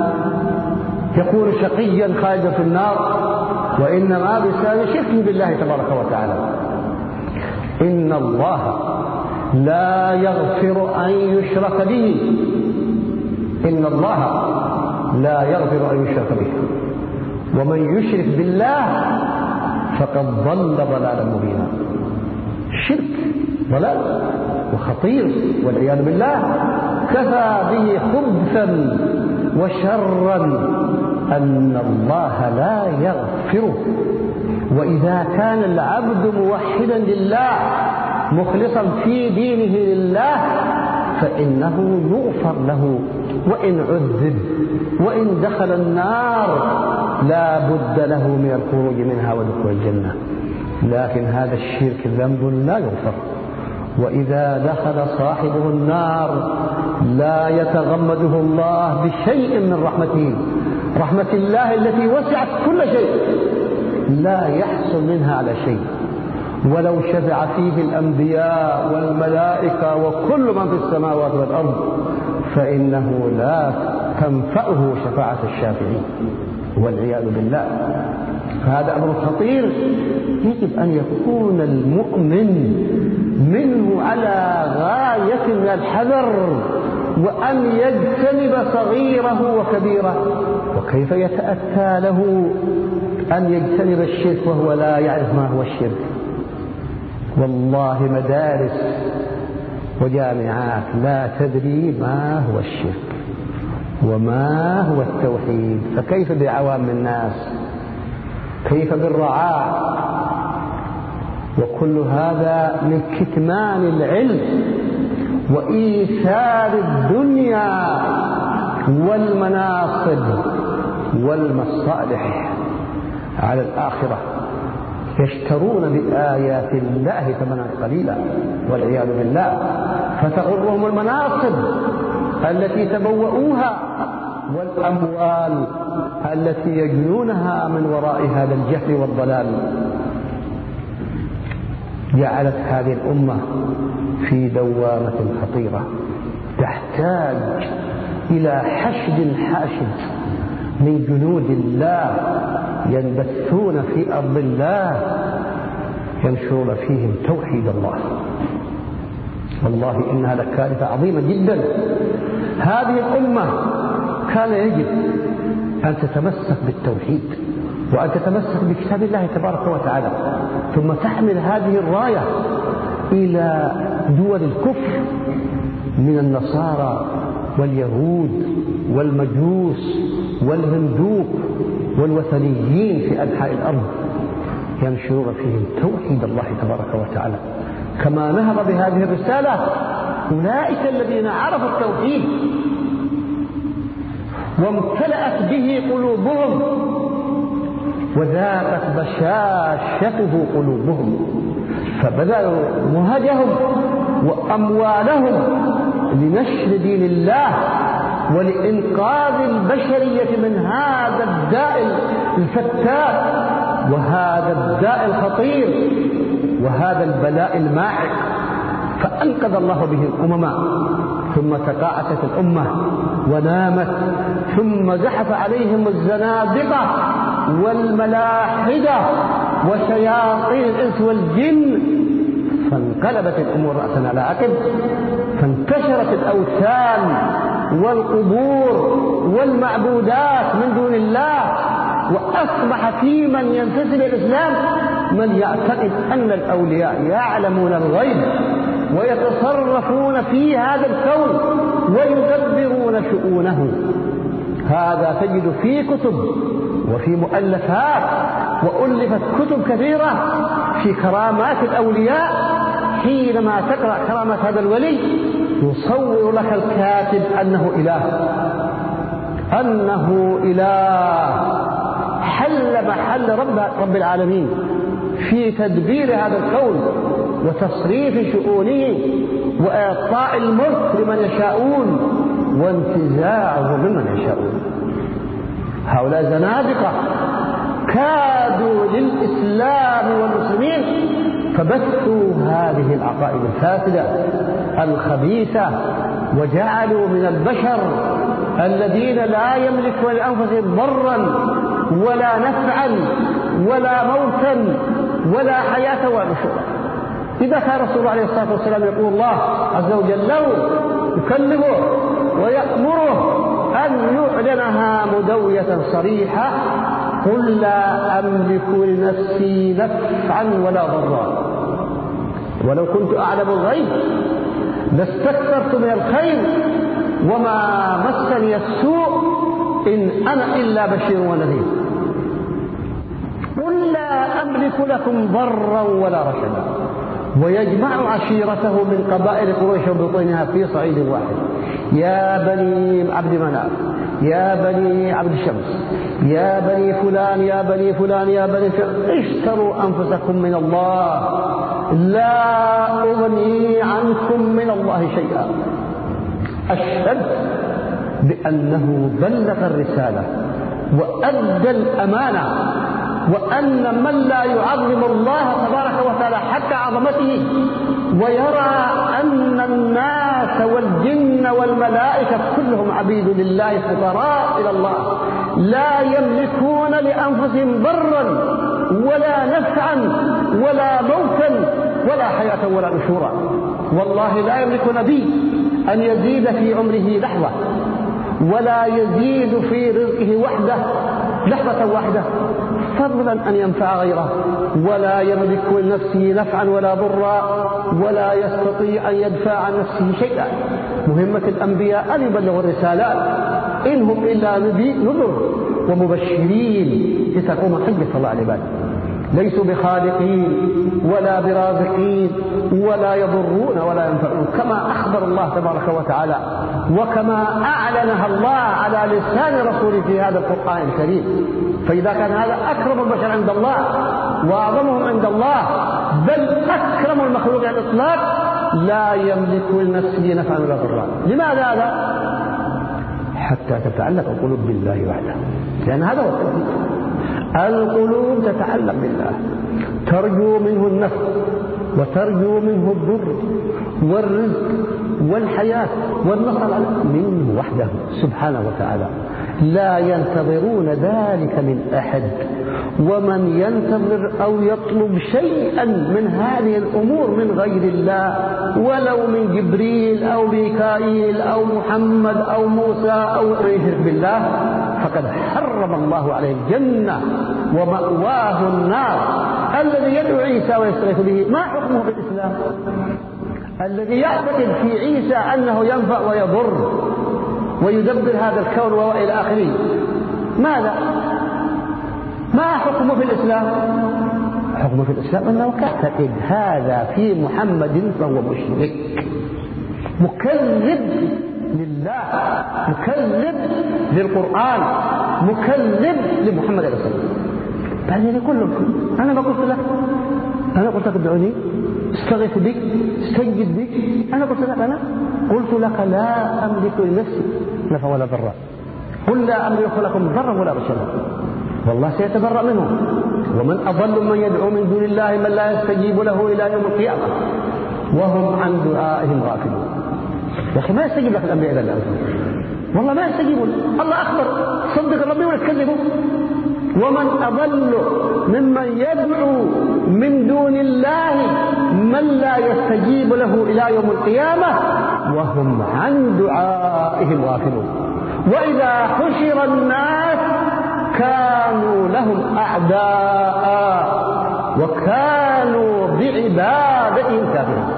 يكون شقيا خالدا في النار، وإنما بسبب شركه بالله تبارك وتعالى. إن الله لا يغفر أن يشرك به، إن الله لا يغفر أن يشرك به، ومن يشرك بالله فقد ضل ضلالا مبينا. الشرك ضلال وخطير والعياذ بالله، كفى به خبثا وشرا أن الله لا يغفره. وإذا كان العبد موحدا لله مخلصا في دينه لله فإنه يغفر له، وإن عذب وإن دخل النار لا بد له من الخروج منها ودخول الجنة. لكن هذا الشرك ذنب لا يغفر، وإذا دخل صاحبه النار لا يتغمده الله بشيء من رحمته، رحمة الله التي وسعت كل شيء لا يحصل منها على شيء، ولو شفع فيه الأنبياء والملائكة وكل من في السماوات والأرض فإنه لا تنفعه شفاعة الشافعين والعياذ بالله. فهذا أمر خطير، يجب أن يكون المؤمن منه على غاية من الحذر، وأن يجتنب صغيره وكبيره. وكيف يتأتى له أن يجتنب الشرك وهو لا يعرف ما هو الشرك؟ والله مدارس وجامعات لا تدري ما هو الشرك وما هو التوحيد، فكيف بعوام الناس؟ كيف بالرعاع؟ وكل هذا من كتمان العلم وإيثار الدنيا والمناصب والمصالح على الآخرة. يشترون بآيات الله ثمنا قليلا والعياذ بالله، فتغرهم المناصب التي تبوؤوها والأموال التي يجنونها من وراء هذا الجهل والضلال. جعلت هذه الأمة في دوامة خطيرة تحتاج إلى حشد حاشد من جنود الله ينبثون في أرض الله ينشرون فيهم توحيد الله. والله إنها لكارثة عظيمة جدا. هذه الأمة كان يجب أن تتمسك بالتوحيد وأن تتمسك بكتاب الله تبارك وتعالى، ثم تحمل هذه الراية إلى دول الكفر من النصارى واليهود والمجوس والهندوق والوثنيين في أنحاء الأرض، ينشرون فيهم توحيد الله تبارك وتعالى كما نهض بهذه الرسالة أولئك الذين عرفوا التوحيد وامتلأت به قلوبهم وذاقت بشاشته قلوبهم، فبذلوا مهجهم وأموالهم لنشر دين الله ولإنقاذ البشرية من هذا الداء الفتاك وهذا الداء الخطير وهذا البلاء الماعق، فأنقذ الله به الأمم. ثم تقاعست الأمة ونامت، ثم زحف عليهم الزنادقة والملاحدة وشياطين الإنس والجن، فانقلبت الأمور رأسا على عقب، فانتشرت الأوثان والقبور والمعبودات من دون الله، وأصبح في من ينتسب الإسلام من يعتقد أن الأولياء يعلمون الغيب ويتصرفون في هذا الكون ويدبرون شؤونه. هذا تجد في كتب وفي مؤلفات، وألفت كتب كثيرة في كرامات الأولياء. حينما تقرأ كرامة هذا الولي يصور لك الكاتب أنه إله حل محل رب العالمين في تدبير هذا الكون وتصريف شؤونه وإعطاء الملك لمن يشاءون وانتزاعه ممن يشاءون. هؤلاء زنادقة كادوا للإسلام والمسلمين فبثوا هذه العقائد الفاسدة الخبيثة، وجعلوا من البشر الذين لا يملكون لأنفسهم ضرا ولا نفعا ولا موتا ولا حياة ولا نشورا. إذا كان رسول الله عليه الصلاة والسلام يقول الله عز وجل له يكلمه ويأمره أن يعلنها مدوية صريحة: قل لا أملك لنفسي نفعا ولا ضرا، ولو كنت أعلم الغيب لاستكثرت من الخير وما مسني السوء إن أنا إلا بشير ونذير. قل لا أملك لكم ضرا ولا رشدا. ويجمع عشيرته من قبائل قريش وبطونها في صعيد واحد: يا بني عبد مناف، يا بني عبد الشمس، يا بني فلان، يا بني فلان، يا بني فلان، اشتروا أنفسكم من الله، لا أغني عنكم من الله شيئا. أشهد بأنه بلغ الرسالة وأدى الأمانة، وأن من لا يعظم الله تبارك وتعالى حتى عظمته ويرى أن الناس والجن والملائكة كلهم عبيد لله فقراء إلى الله لا يملكون لأنفسهم ضرا ولا نفعا ولا موتا ولا حياة ولا نشورا. والله لا يملك نبي أن يزيد في عمره لحظة ولا يزيد في رزقه لحظة واحدة فضلا أن ينفع غيره، ولا يملك لنفسه نفعا ولا ضرا، ولا يستطيع أن يدفع عن نفسه شيئا. مهمة الأنبياء أن يبلغوا الرسالات، إن هم إلا نذر ومبشرين لتقوم حجة الله على العباد. ليسوا بخالقين ولا برازقين ولا يضرون ولا ينفعون، كما أخبر الله تبارك وتعالى وكما أعلنها الله على لسان رسوله في هذا القرآن الكريم. فإذا كان هذا أكرم البشر عند الله وأعظمهم عند الله، بل أكرم المخلوق على الإطلاق، لا يملك لنفسه نفعا ولا ضرا. لماذا هذا؟ حتى تتعلق القلوب بالله وحده، لأن هذا هو التوحيد. القلوب تتعلق بالله، ترجو منه النفع وترجو منه الضر والرزق والحياة والنصر منه وحده سبحانه وتعالى. لا ينتظرون ذلك من أحد. ومن ينتظر أو يطلب شيئا من هذه الأمور من غير الله، ولو من جبريل أو ميكائيل أو محمد أو موسى أو يشرك بالله، فقد حرم الله عليه الجنة ومأواه النار. الذي يدعو عيسى ويستغيث به ما حكمه في الإسلام؟ الذي يعتقد في عيسى أنه ينفع ويضر ويدبر هذا الكون وإلى آخره، ماذا؟ ما حكمه في الإسلام؟ حكمه في الإسلام أنه يعتقد هذا في محمد فهو مشرك مكذب لله، مكذب للقرآن، مكذب لمحمد عليه الصلاة والسلام. بعدين يقول له أنا ما قلت لك، أنا قلت لك ادعوني، استغيث بك، استجد بك، أنا قلت لك، أنا قلت لك لا أملك لنفسي نفعا ولا ضرا، قل لا أملك لكم ضرا ولا رشدا، والله سيتبرأ منهم. ومن أضل من يدعو من دون الله من لا يستجيب له إلى يوم القيامة وهم عن دعائهم غافلون. يا أخي ما يستجيب لك الأنبياء إلى الآن، والله ما يستجيبون. الله أخبر، صدق ربي ولا تكذبوا. ومن أضل ممن يدعو من دون الله من لا يستجيب له إلى يوم القيامة وهم عن دعائهم غافلون. وإذا حشر الناس كانوا لهم أعداء وكانوا بعبادتهم كافرين.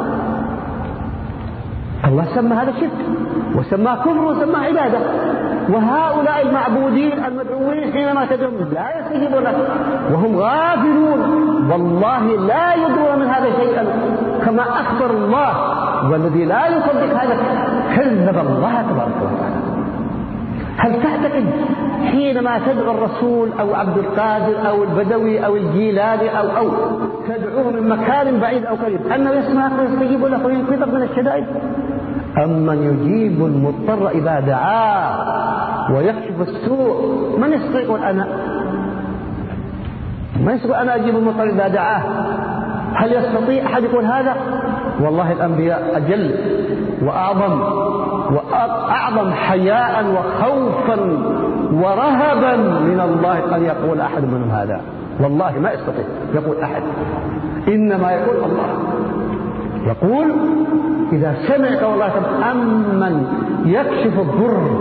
الله سمى هذا شرك وسماه كفر وسماه عبادة. وهؤلاء المعبودين المدعوين حينما تدعون لا يستجيبون لك وهم غافلون، والله لا يدرون من هذا شيئا كما أخبر الله. والذي لا يصدق هذا كذب الله تبارك وتعالى. هل تعتقد حينما تدعو الرسول أو عبد القادر أو البدوي أو الجيلاني أو تدعوه من مكان بعيد أو قريب أنه يسمعك ويستجيب لك وينقذك من الشدائد؟ أمن يجيب المضطر إذا دعاه ويكشف السوء؟ من يستطيع أنا؟ ما يستطيع أنا أجيب المضطر إذا دعاه؟ هل يستطيع أحد يقول هذا؟ والله الأنبياء أجل وأعظم وأعظم حياء وخوفا ورهبا من الله أن يقول أحد منهم هذا. والله ما يستطيع يقول أحد، إنما يقول الله. يقول إذا سمعك والله أمن يكشف الضر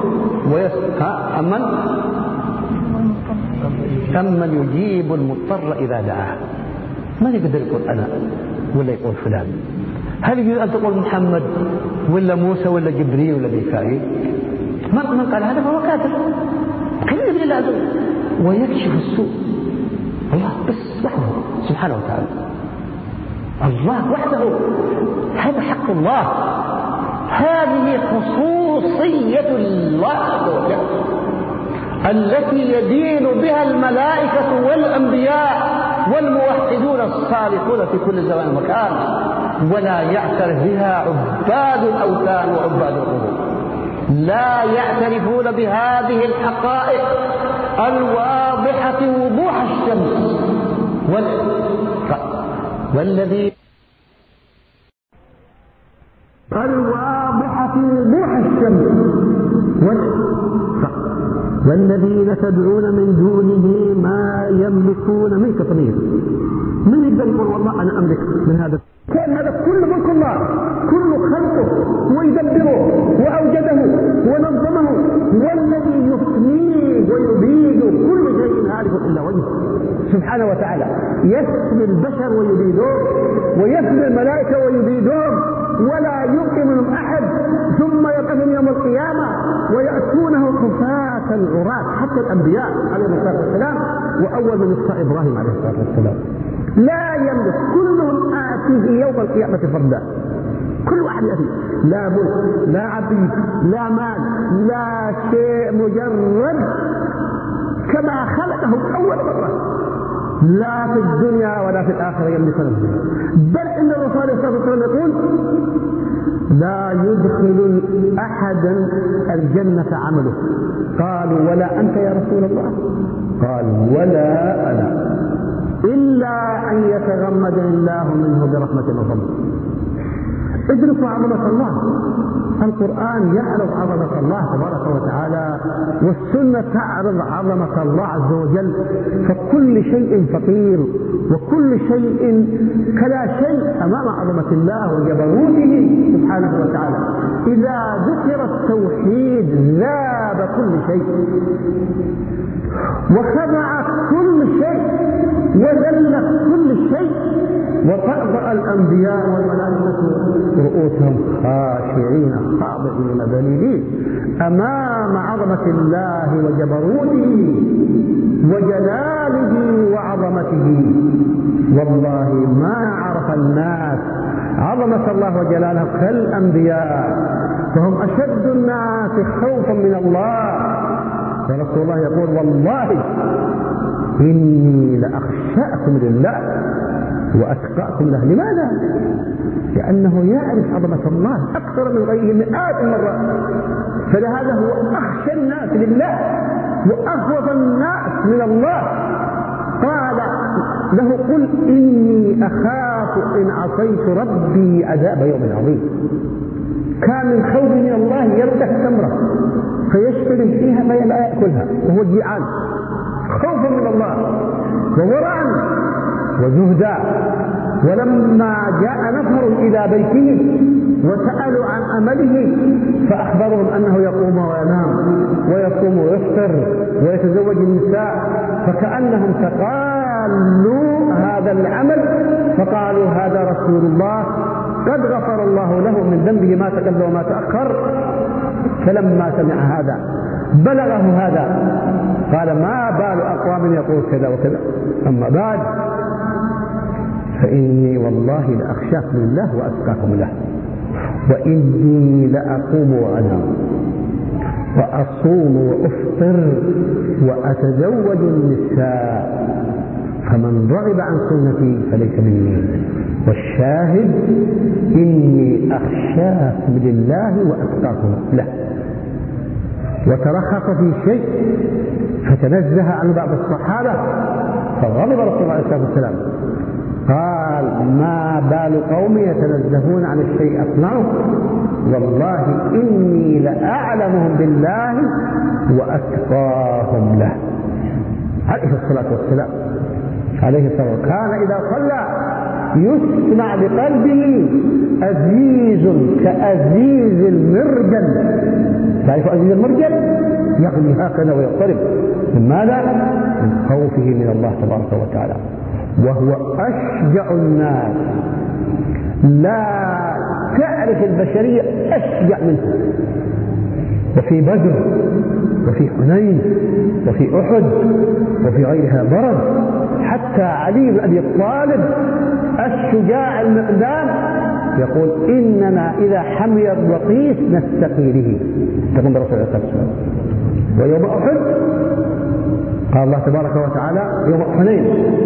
أمن يجيب المضطر إذا دعاه. من يقدر يقول أنا ولا يقول فلان؟ هل يجوز أن تقول محمد ولا موسى ولا جبريل ولا ميكائيل؟ من قال هذا فهو كافر كذب لله ويكشف السوء. الله بس وحده سبحانه وتعالى، الله وحده، هذا حق الله، هذه خصوصية الله التي يدين بها الملائكة والأنبياء والموحدون الصالحون في كل زمان ومكان، ولا يعترف بها عباد الأوثان وعباد القبور. لا يعترفون بهذه الحقائق الواضحة وضوح الشمس والذي الواضحة وضوح الشمس والذين تدعون من دونه ما يملكون من قطمير. من يقدر يقول والله أنا أملك من هذا؟ كان هذا كل ملك الله، كل خلقه ويدبره وأوجده ونظمه، والذي يفنيه ويبيد كل شيء هالك إلا وجهه سبحانه وتعالى. يفني البشر ويبيدهم ويفني الملائكة ويبيدهم ولا يبقي منهم أحد، ثم يبقهم يوم القيامة ويأتونه خفاة عراة، حتى الأنبياء عليهم الصلاة والسلام، وأول من يخفى إبراهيم عليه الصلاة والسلام. لا يملك، كلهم آتيه يوم القيامة فردا، كل واحد يأتي، لا ملك لا عبيد لا مال لا شيء، مجرد كما خلقه أول مرة، لا في الدنيا ولا في الآخرة يملكون. بل إن الرسول صلى الله عليه وسلم يقول لا يدخل أحدا الجنة عمله. قالوا ولا أنت يا رسول الله؟ قال ولا أنا، إلا أن يتغمد الله منه برحمة وفضل. ادركوا عظمة الله. القرآن يعرض عظمة الله تبارك وتعالى، والسنة تعرض عظمة الله عز وجل، فكل شيء فقير وكل شيء كلا شيء أمام عظمة الله وجبروته سبحانه وتعالى. إذا ذكر التوحيد ذاب كل شيء وخضع كل شيء وذل كل شيء، وتأبأ الأنبياء والملائكة رؤوسهم خاشعين خاضعين ذليلين أمام عظمة الله وجبروته وجلاله وعظمته. والله ما عرف الناس عظمة الله وجلاله كالأنبياء، فهم أشد الناس خوفا من الله. ورسول الله يقول: والله إني لأخشاكم لله وأتقاكم له. لماذا؟ لأنه يعرف عظمة الله أكثر من غيره مئات المرات، فلهذا هو أخشى الناس لله وأخوف الناس من الله. قال له: قل إني أخاف إن عصيت ربي عذاب يوم عظيم. كان من خوف من الله يفتح تمرة فيشتري فيها فلا يأكلها وهو جيعان، خوفا من الله وورعا وزهدا. ولما جاء نفر إلى بيته وسألوا عن أمله فأخبرهم أنه يقوم وينام ويصوم ويفطر ويتزوج النساء، فكأنهم تقالوا هذا العمل فقالوا: هذا رسول الله قد غفر الله له من ذنبه ما تقدم وما تأخر. فلما سمع هذا بلغه هذا قال: ما بال أقوام يقول كذا وكذا، أما بعد فإني والله لأخشاكم لله وأتقاكم له، وإني لأقوم وأنام وأصوم وأفطر وأتزوج النساء، فمن رغب عن سنتي فليس مني. والشاهد إني أخشاكم لله وأتقاكم له. وترخص في شيء فتنزه عن بعض الصحابة فغضب رسول الله عليه الصلاة والسلام، قال: ما بال قوم يتنزهون عن الشيء أصنعه، والله إني لأعلمهم بالله وأتقاهم له. عليه الصلاة والسلام كان إذا صلى يسمع بقلبه أزيز كأزيز المرجل. تعرف أزيز المرجل؟ يغلي هكذا ويضطرب. من ماذا؟ من خوفه من الله تبارك وتعالى. وهو أشجع الناس، لا تعرف البشرية أشجع منه. وفي بدر وفي حنين وفي أحد وفي غيرها ضرب، حتى علي بن أبي طالب الشجاع المقدام يقول: إننا إذا حمي الرقيس نستقي به. تقول برسول الله صلى الله عليه وسلم. ويوم أحد قال الله تبارك وتعالى: يوم حنين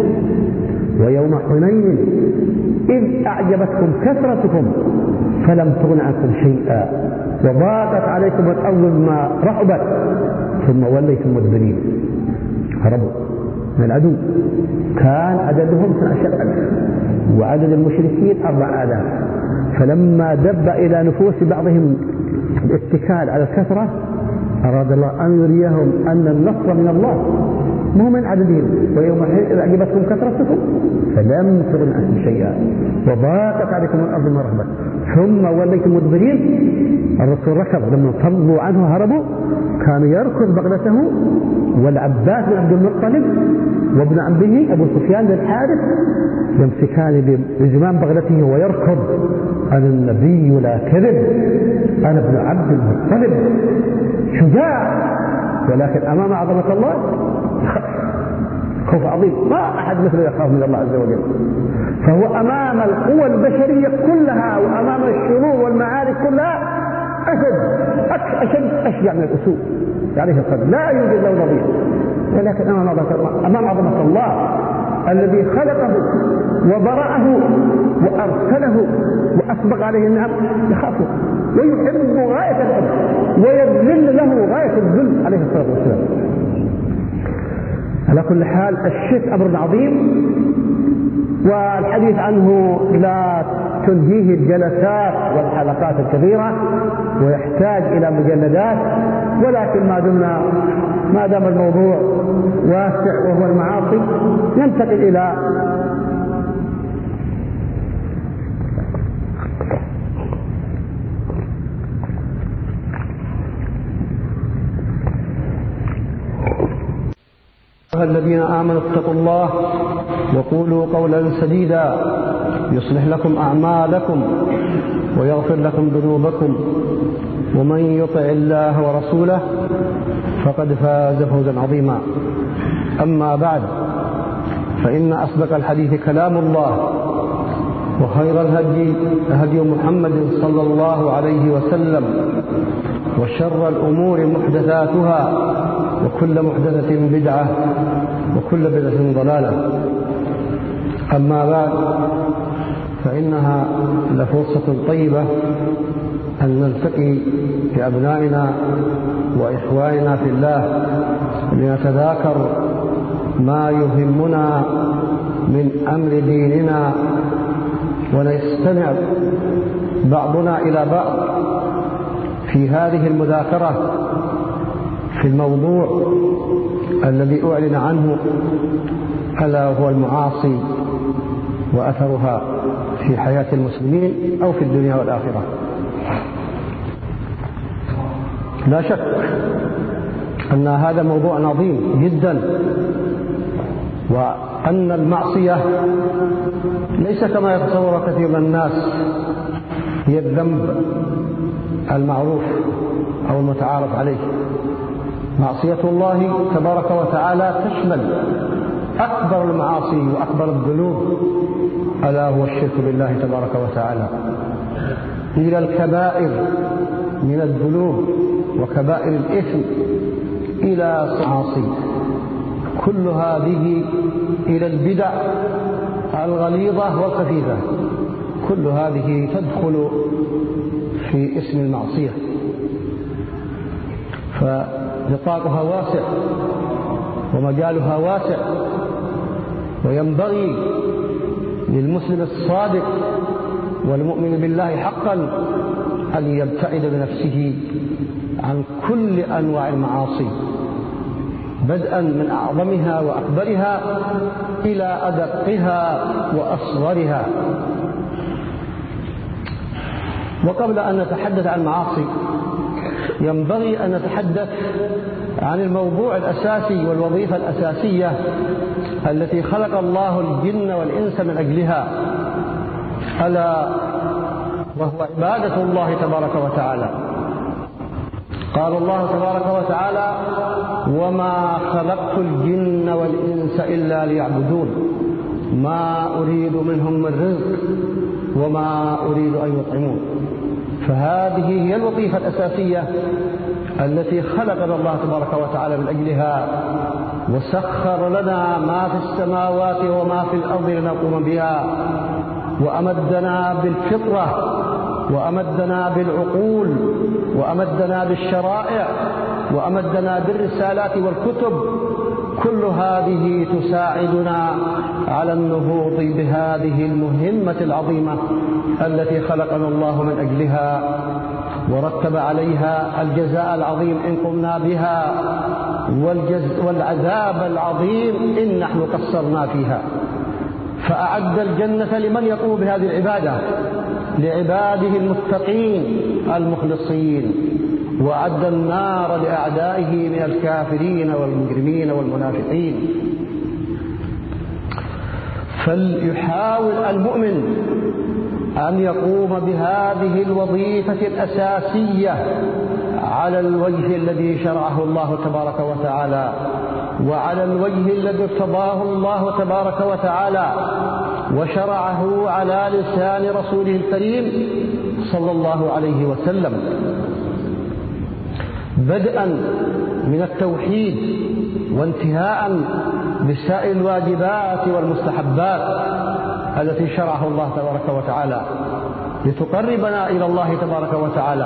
ويوم حنين إذ أعجبتكم كثرتكم فلم تغن عنكم شيئا وضاقت عليكم الأرض ما رحبت ثم وليتم مدبرين. هربوا من العدو، كان عددهم 12,000 وعدد المشركين 4,000. فلما دب إلى نفوس بعضهم الاتكال على الكثرة أراد الله أن يريهم أن النصر من الله مو من عددهم. ويوم إذ أعجبتكم كثرتكم فلم تغن عنكم شيئا وضاقت عليكم الأرض ما رحبت ثم وليتم مدبرين. الرسول ركض، لما فضوا عنه هربوا كان يركض بغلته، والعباس بن عبد المطلب وابن عمه أبو سفيان بن الحارث يمسكان بزمام بغلته ويركض: أنا النبي لا كذب، أنا ابن عبد المطلب. شجاع، ولكن أمام عظمة الله خوف عظيم، ما أحد مثله يخاف من الله عز وجل. فهو أمام القوى البشرية كلها وأمام الشرور والمعارك كلها أشجع من الأسود عليه الصلاة، لا يوجد له نظير. ولكن أمام عظمة الله الذي خلقه وبرأه وأرسله وأسبق عليه النعم يخافه ويحب غاية الحب ويذل له غاية الذل عليه الصلاة والسلام. على كل حال الشرك أمر عظيم، والحديث عنه لا تلهيه الجلسات والحلقات الكبيرة ويحتاج إلى مجلدات، ولكن ما دام الموضوع واسع وهو المعاصي ننتقل إلى الذين آمنوا اتقوا الله وقولوا قولا سديدا يصلح لكم أعمالكم ويغفر لكم ذنوبكم ومن يطع الله ورسوله فقد فاز فوزا عظيما. أما بعد، فإن أصدق الحديث كلام الله، وخير الهدي هدي محمد صلى الله عليه وسلم، وشر الأمور محدثاتها وكل محدثة بدعة وكل بدعة ضلالة. أما بعد، فإنها لفرصة طيبة أن نلتقي بأبنائنا وإخواننا في الله لنتذاكر ما يهمنا من أمر ديننا، ونستمع بعضنا إلى بعض في هذه المذاكرة في الموضوع الذي أعلن عنه، ألا هو المعاصي وأثرها في حياة المسلمين أو في الدنيا والآخرة. لا شك أن هذا موضوع عظيم جدا، وأن المعصية ليس كما يتصور كثير من الناس هي الذنب المعروف أو المتعارف عليه. معصية الله تبارك وتعالى تشمل أكبر المعاصي وأكبر الذنوب، ألا هو الشرك بالله تبارك وتعالى، إلى الكبائر من الذنوب وكبائر الإثم إلى المعاصي، كل هذه إلى البدع الغليظة والخفيفة، كل هذه تدخل في اسم المعصية. فنطاقها واسع ومجالها واسع، وينبغي للمسلم الصادق والمؤمن بالله حقا أن يبتعد بنفسه عن كل أنواع المعاصي، بدءا من أعظمها وأكبرها إلى أدقها وأصغرها. وقبل أن نتحدث عن المعاصي ينبغي أن نتحدث عن الموضوع الأساسي والوظيفة الأساسية التي خلق الله الجن والإنس من أجلها، ألا وهو عبادة الله تبارك وتعالى. قال الله تبارك وتعالى: وما خلقت الجن والإنس إلا ليعبدون ما أريد منهم من رزق وما أريد أن يطعمون. فهذه هي الوظيفة الأساسية التي خلقنا الله تبارك وتعالى من أجلها، وسخر لنا ما في السماوات وما في الأرض لنقوم بها، وأمدنا بالفطرة، وأمدنا بالعقول، وأمدنا بالشرائع، وأمدنا بالرسالات والكتب. كل هذه تساعدنا على النهوض بهذه المهمة العظيمة التي خلقنا الله من أجلها، ورتب عليها الجزاء العظيم إن قمنا بها، والعذاب العظيم إن نحن قصرنا فيها. فأعد الجنة لمن يقوم بهذه العبادة، لعباده المتقين المخلصين، وأعد النار لأعدائه من الكافرين والمجرمين والمنافقين. فليحاول المؤمن أن يقوم بهذه الوظيفة الأساسية على الوجه الذي شرعه الله تبارك وتعالى، وعلى الوجه الذي ارتضاه الله تبارك وتعالى، وشرعه على لسان رسوله الكريم صلى الله عليه وسلم، بدءا من التوحيد وانتهاء بسائر الواجبات والمستحبات التي شرعه الله تبارك وتعالى لتقربنا إلى الله تبارك وتعالى.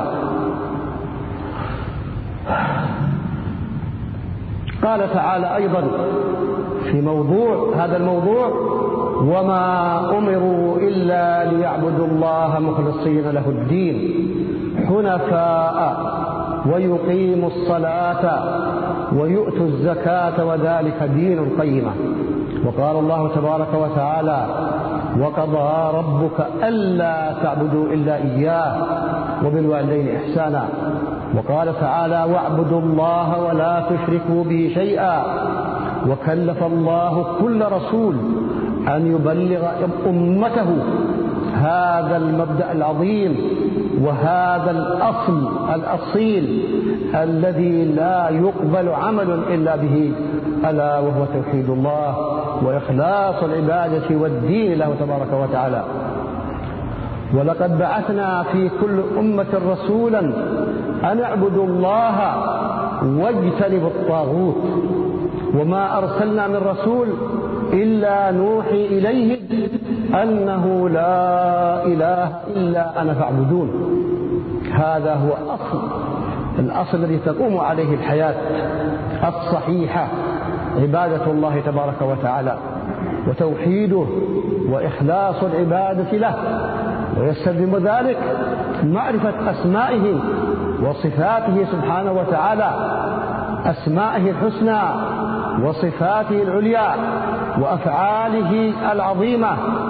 قال تعالى أيضا في موضوع هذا الموضوع: وما أمروا إلا ليعبدوا الله مخلصين له الدين حنفاء ويقيموا الصلاة ويؤتوا الزكاة وذلك دين القيمة. وقال الله تبارك وتعالى: وقضى ربك ألا تعبدوا إلا إياه وبالوالدين إحسانا. وقال تعالى: واعبدوا الله ولا تشركوا به شيئا. وكلف الله كل رسول أن يبلغ أمته هذا المبدأ العظيم وهذا الأصل الأصيل الذي لا يقبل عمل إلا به، ألا وهو توحيد الله وإخلاص العبادة والدين له تبارك وتعالى. ولقد بعثنا في كل أمة رسولا أن اعبدوا الله واجتنبوا الطاغوت، وما أرسلنا من رسول إلا نوحي إليه أنه لا إله إلا أنا فاعبدون. هذا هو الأصل الذي تقوم عليه الحياة الصحيحة، عبادة الله تبارك وتعالى وتوحيده وإخلاص العبادة له، ويستلزم ذلك معرفة أسمائه وصفاته سبحانه وتعالى، أسمائه الحسنى وصفاته العليا وأفعاله العظيمة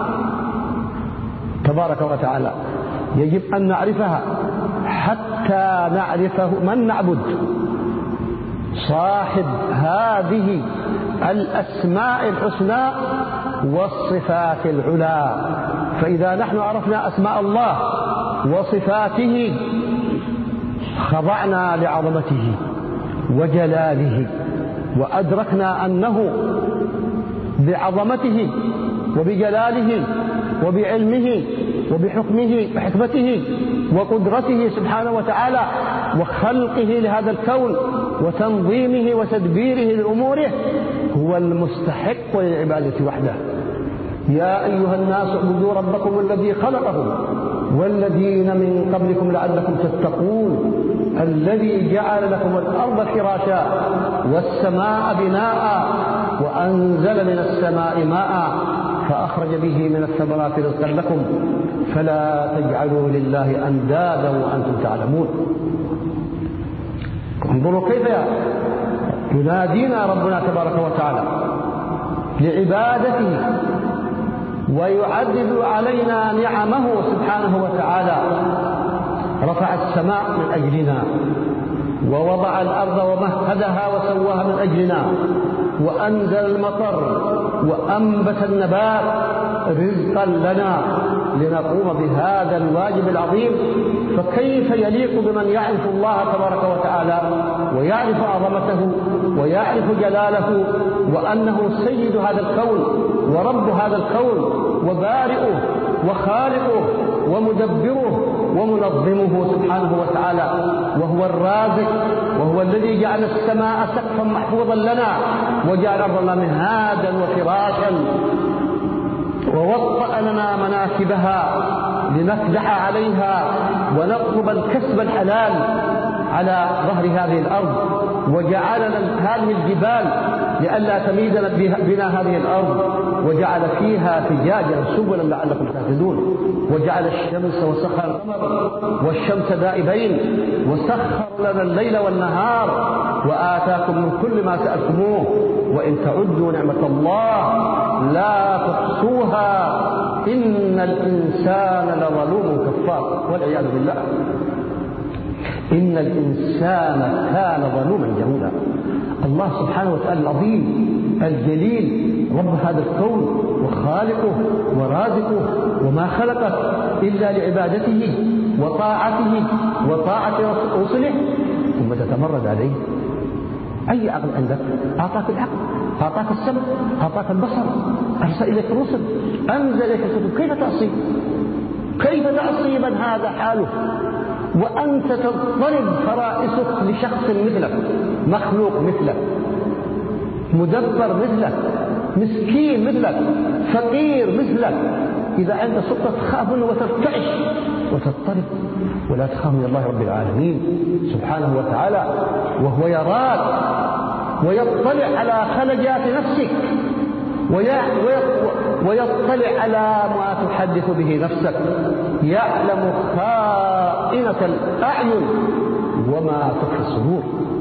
تبارك وتعالى، يجب أن نعرفها حتى نعرفه من نعبد، صاحب هذه الأسماء الحسنى والصفات العلى. فإذا نحن عرفنا أسماء الله وصفاته خضعنا لعظمته وجلاله، وأدركنا أنه بعظمته وبجلاله وبعلمه وبحكمه وحكمته وقدرته سبحانه وتعالى وخلقه لهذا الكون وتنظيمه وتدبيره لأموره هو المستحق للعبادة وحده. يا أيها الناس اعبدوا ربكم الذي خلقكم والذين من قبلكم لعلكم تتقون الذي جعل لكم الأرض فراشا والسماء بناء وأنزل من السماء ماء فأخرج به من الثمرات رزقا لكم فلا تجعلوا لله أندادا وأنتم تعلمون. انظروا كيف ينادينا ربنا تبارك وتعالى لعبادته ويعدد علينا نعمه سبحانه وتعالى. رفع السماء من أجلنا ووضع الأرض ومهدها وسواها من أجلنا وأنزل المطر وأنبت النبات رزقا لنا لنقوم بهذا الواجب العظيم. فكيف يليق بمن يعرف الله تبارك وتعالى ويعرف عظمته ويعرف جلاله وأنه سيد هذا الكون ورب هذا الكون وبارئه وخالقه ومدبره ومنظمه سبحانه وتعالى، وهو الرازق وهو الذي جعل السماء سقفا محفوظا لنا وجعل الأرض مهادا وفراشا ووطأ لنا مناكبها لنفلح عليها ونطلب الكسب الحلال على ظهر هذه الأرض، وجعل هذه الجبال لئلا تميد بنا هذه الأرض وجعل فيها فجاجا سبلا لعلكم تهتدون، وجعل الشمس وسخر القمر والشمس دائبين وسخر لنا الليل والنهار وآتاكم من كل ما سألتموه وإن تعدوا نعمة الله لا تحصوها إن الإنسان لظلوم كفار والعياذ بالله. إن الإنسان كان ظلوما جهولا. الله سبحانه وتعالى العظيم الجليل رب هذا الكون وخالقه ورازقه وما خلقه إلا لعبادته وطاعته وطاعة رسله ثم تتمرد عليه. أي عقل عندك؟ أعطاك العقل، أعطاك السمع، أعطاك البصر، أرسل إليك الرسل، أنزل إليك الكتب، كيف تعصي؟ كيف تعصي من هذا حاله وأنت تضطرب فرائسك لشخص مثلك، مخلوق مثلك، مدبر مثلك، مسكين مثلك، فقير مثلك؟ إذا أنت سلطة تخاف منه وترتعش وتضطرب ولا تخاف من الله رب العالمين سبحانه وتعالى وهو يراك ويطلع على خلجات نفسك ويطلع على ما تحدث به نفسك، يعلم خائنة الأعين وما تخفي الصدور.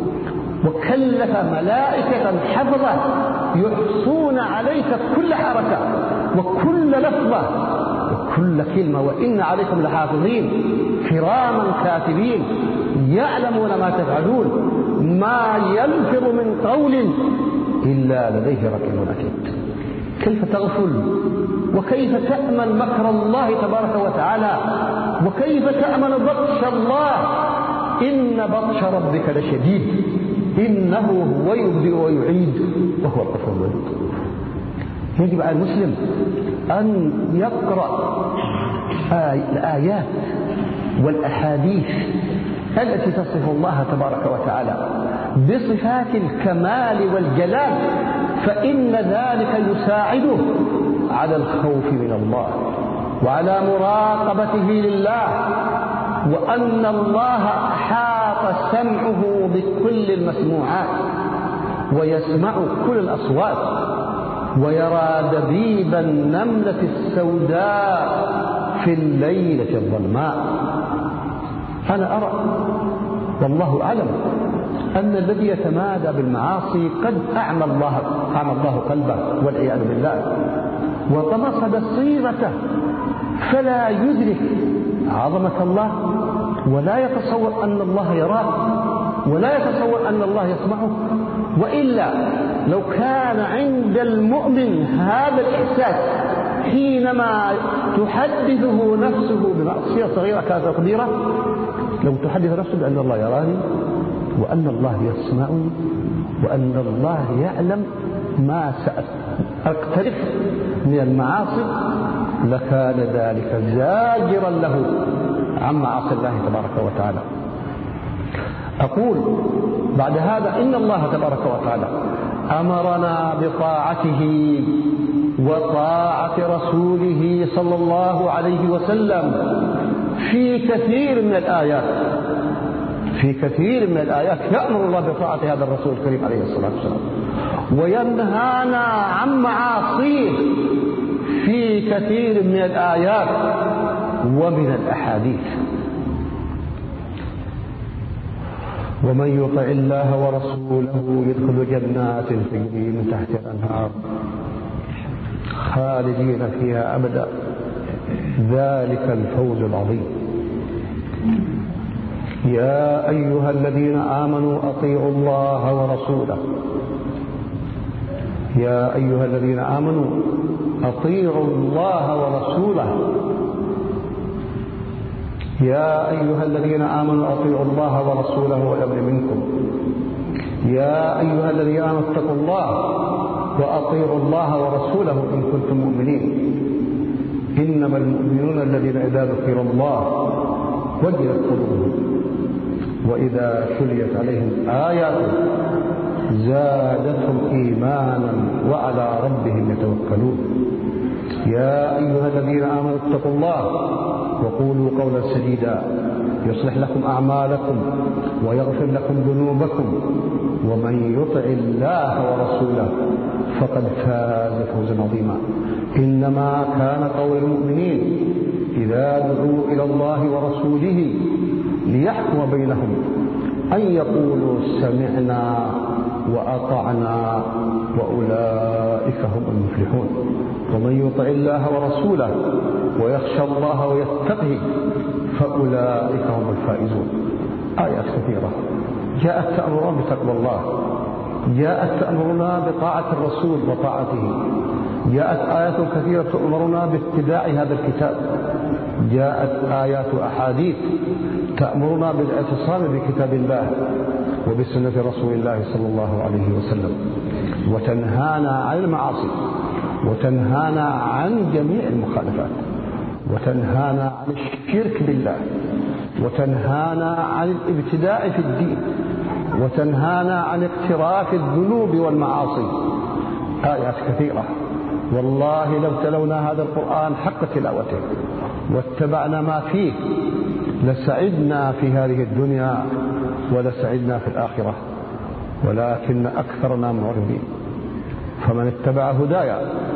وكلف ملائكة حفظة يحصون عليك كل حركة وكل لفظة وكل كلمة، وإن عليكم لحافظين كراما كاتبين يعلمون ما تفعلون، ما يلفظ من قول إلا لديه رقيب عتيد. كيف تغفل وكيف تأمن مكر الله تبارك وتعالى وكيف تأمن بطش الله؟ إن بطش ربك لشديد إنه هو يبدئ ويعيد وهو الغفور الودود. يجب على المسلم أن يقرأ الآيات والأحاديث التي تصف الله تبارك وتعالى بصفات الكمال والجلال، فإن ذلك يساعده على الخوف من الله وعلى مراقبته لله، وأن الله أحاط سمعه بكل المسموعات ويسمع كل الأصوات ويرى دبيب النملة السوداء في الليلة الظلماء. أنا أرى والله أعلم أن الذي يتمادى بالمعاصي قد أعمى الله قلبه والعياذ بالله وطمس بصيرته، فلا يدرك عظمة الله ولا يتصور أن الله يراه ولا يتصور أن الله يسمعه. وإلا لو كان عند المؤمن هذا الإحساس حينما تحدثه نفسه بمعصية صغيرة كانت كبيرة، لو تحدث نفسه بأن الله يراني وأن الله يسمعني وأن الله يعلم ما سأقترف من المعاصي، لكان ذلك زاجرا له عن معاصي الله تبارك وتعالى. أقول بعد هذا إن الله تبارك وتعالى أمرنا بطاعته وطاعة رسوله صلى الله عليه وسلم في كثير من الآيات يأمر الله بطاعة هذا الرسول الكريم عليه الصلاة والسلام وينهانا عن معاصيه في كثير من الآيات ومن الأحاديث. ومن يطع الله ورسوله يدخل جنات تجري من تحتها الأنهار خالدين فيها أبدا ذلك الفوز العظيم. يا أيها الذين آمنوا أطيعوا الله ورسوله، يا أيها الذين آمنوا أطيعوا الله ورسوله، يا أيها الذين آمنوا أطيعوا الله ورسوله ويأمر منكم، يا أيها الذين آمنوا اتقوا الله وأطيعوا الله ورسوله إن كنتم مؤمنين، إنما المؤمنون الذين إذا ذكر الله وجلت قلوبهم وإذا تليت عليهم آياته زادتهم إيمانا وعلى ربهم يتوكلون. يا أيها الذين آمنوا اتقوا الله وقولوا قولا سديدا يصلح لكم أعمالكم ويغفر لكم ذنوبكم ومن يطع الله ورسوله فقد فاز فوزا عظيما. إنما كان قول المؤمنين إذا دعوا إلى الله ورسوله ليحكم بينهم أن يقولوا سمعنا وأطعنا وأولئك هم المفلحون. ومن يطع الله ورسوله ويخشى الله ويتقه فأولئك هم الفائزون. آيات كثيرة جاءت تأمرنا بتقوى الله، جاءت تأمرنا بطاعة الرسول وطاعته، جاءت آيات كثيرة تأمرنا باتباع هذا الكتاب، جاءت آيات أحاديث تأمرنا بالاعتصام بكتاب الله وبسنة رسول الله صلى الله عليه وسلم، وتنهانا عن المعاصي وتنهانا عن جميع المخالفات وتنهانا عن الشرك بالله وتنهانا عن الابتداع في الدين وتنهانا عن اقتراف الذنوب والمعاصي. آيات كثيرة والله لو تلونا هذا القرآن حق تلاوته واتبعنا ما فيه لسعدنا في هذه الدنيا ولسعدنا في الآخرة، ولكن أكثرنا معرضين. فمن اتبع هدايا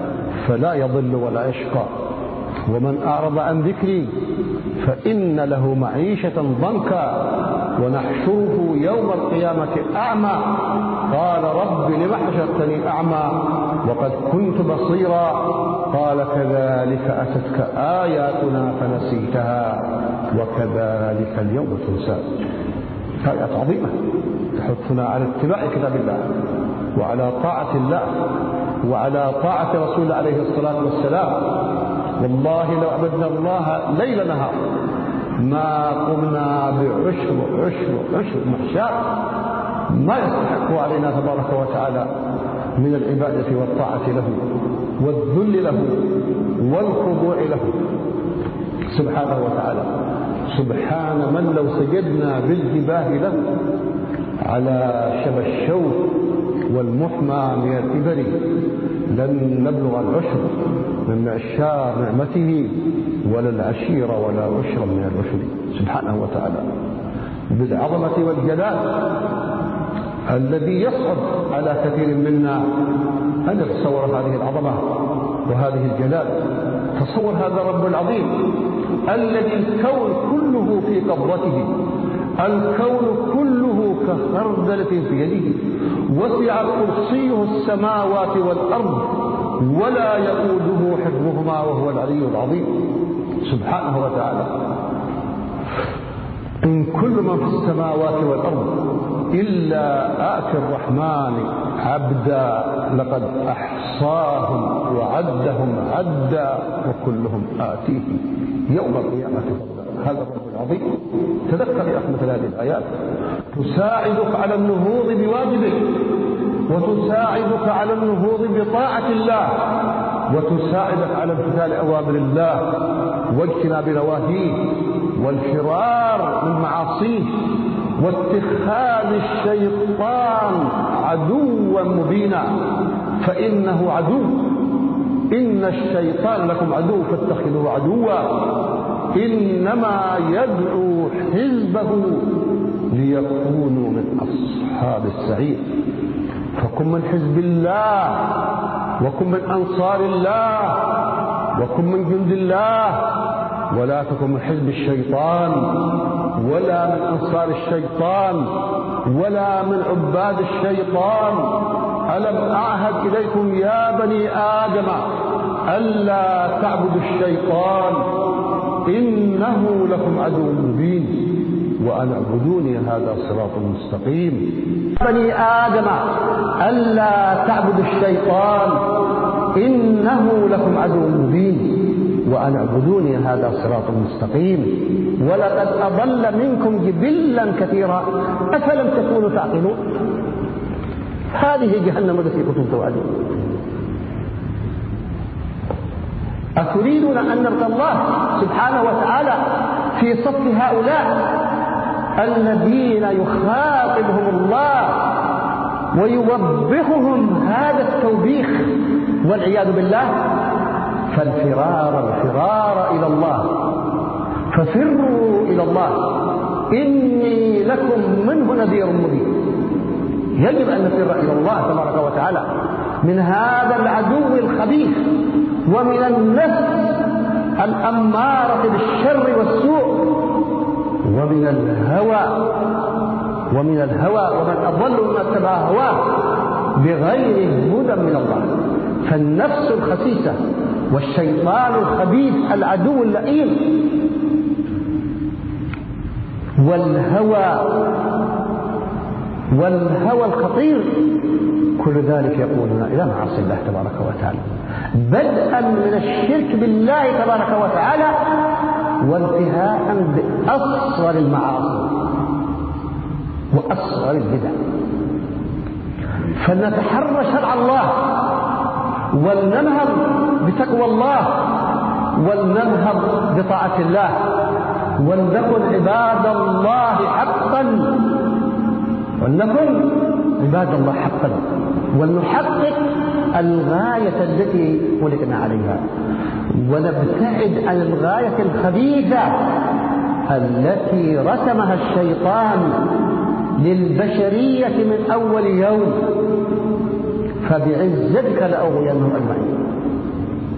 فلا يضل ولا يشقى. ومن أعرض عن ذكري فإن له معيشة ضنكا ونحشره يوم القيامة أعمى قال رب لم حشرتني أعمى وقد كنت بصيرا قال كذلك أتتك آياتنا فنسيتها وكذلك اليوم تنسى. آيات عظيمة تحثنا على اتباع كتاب الله وعلى طاعة الله وعلى طاعة رسول عليه الصلاة والسلام. والله لو عبدنا الله ليل نهار ما قمنا بعشر محشار ما يستحق علينا تبارك وتعالى من العبادة والطاعة له والذل له والخضوع له سبحانه وتعالى. سبحان من لو سجدنا بالجباه له على شبه الشوك والمحمى من الإبر لن نبلغ العشر من معشار نعمته ولا العشير ولا عشر من العشر سبحانه وتعالى. بالعظمة والجلال الذي يصعب على كثير منا أن يتصور هذه العظمة وهذه الجلال. تصور هذا الرب العظيم الذي الكون كله في قبضته، الكون كله كخردلة في يده، وسع كرسيه السماوات والأرض ولا يؤوده حفظهما وهو العلي العظيم سبحانه وتعالى. إن كل من في السماوات والأرض إلا آتي الرحمن عبدا لقد أحصاهم وعدهم عدا وكلهم آتيه يوم القيامة فردا. هذا الرب العظيم. تذكر يا أخي مثل هذه الآيات تساعدك على النهوض بواجبك وتساعدك على النهوض بطاعة الله وتساعدك على امتثال أوامر الله واجتناب نواهيه والفرار من معاصيه واتخاذ الشيطان عدوا مبينا فإنه عدو. إن الشيطان لكم عدو فاتخذوه عدوا إنما يدعو حزبه ليكونوا من أصحاب السعير. فكن من حزب الله وكن من أنصار الله وكن من جند الله ولا تكن من حزب الشيطان ولا من أنصار الشيطان ولا من عباد الشيطان. ألم أعهد إليكم يا بني آدم ألا تعبدوا الشيطان إنه لكم عدو مبين وأن اعبدوني هذا صراط مستقيم. بني آدم ألا تعبدوا الشيطان إنه لكم عدو مبين وأن اعبدوني هذا صراط مستقيم. ولقد أضل منكم جبلا كثيرا أفلم تكونوا تعقلون. هذه جهنم التي كنتم توعدون. أتريدون أن نلقى الله سبحانه وتعالى في صف هؤلاء الذين يخاطبهم الله ويوبخهم هذا التوبيخ والعياذ بالله؟ فالفرار إلى الله. ففروا إلى الله إني لكم منه نذير مبين. يجب أن نفر إلى الله تبارك وتعالى من هذا العدو الخبيث ومن النفس الأمارة بالشر والسوء ومن الهوى ومن أضل من اتبع هواه بغير هدى من الله. فالنفس الخسيسة والشيطان الخبيث العدو اللئيم والهوى الخطير كل ذلك يقودنا إلى معاصي الله تبارك وتعالى بدءا من الشرك بالله تبارك وتعالى وانتهاء بأصغر المعاصي وأصغر البدع. فلنتحرى شرع الله ولننهض بتقوى الله ولننهض بطاعة الله ولنكن عباد الله حقا ولنحقق الغاية التي ولدنا عليها ونبتعد عن الغاية الخبيثة التي رسمها الشيطان للبشرية من أول يوم. فبعزتك لأغوينهم أجمعين.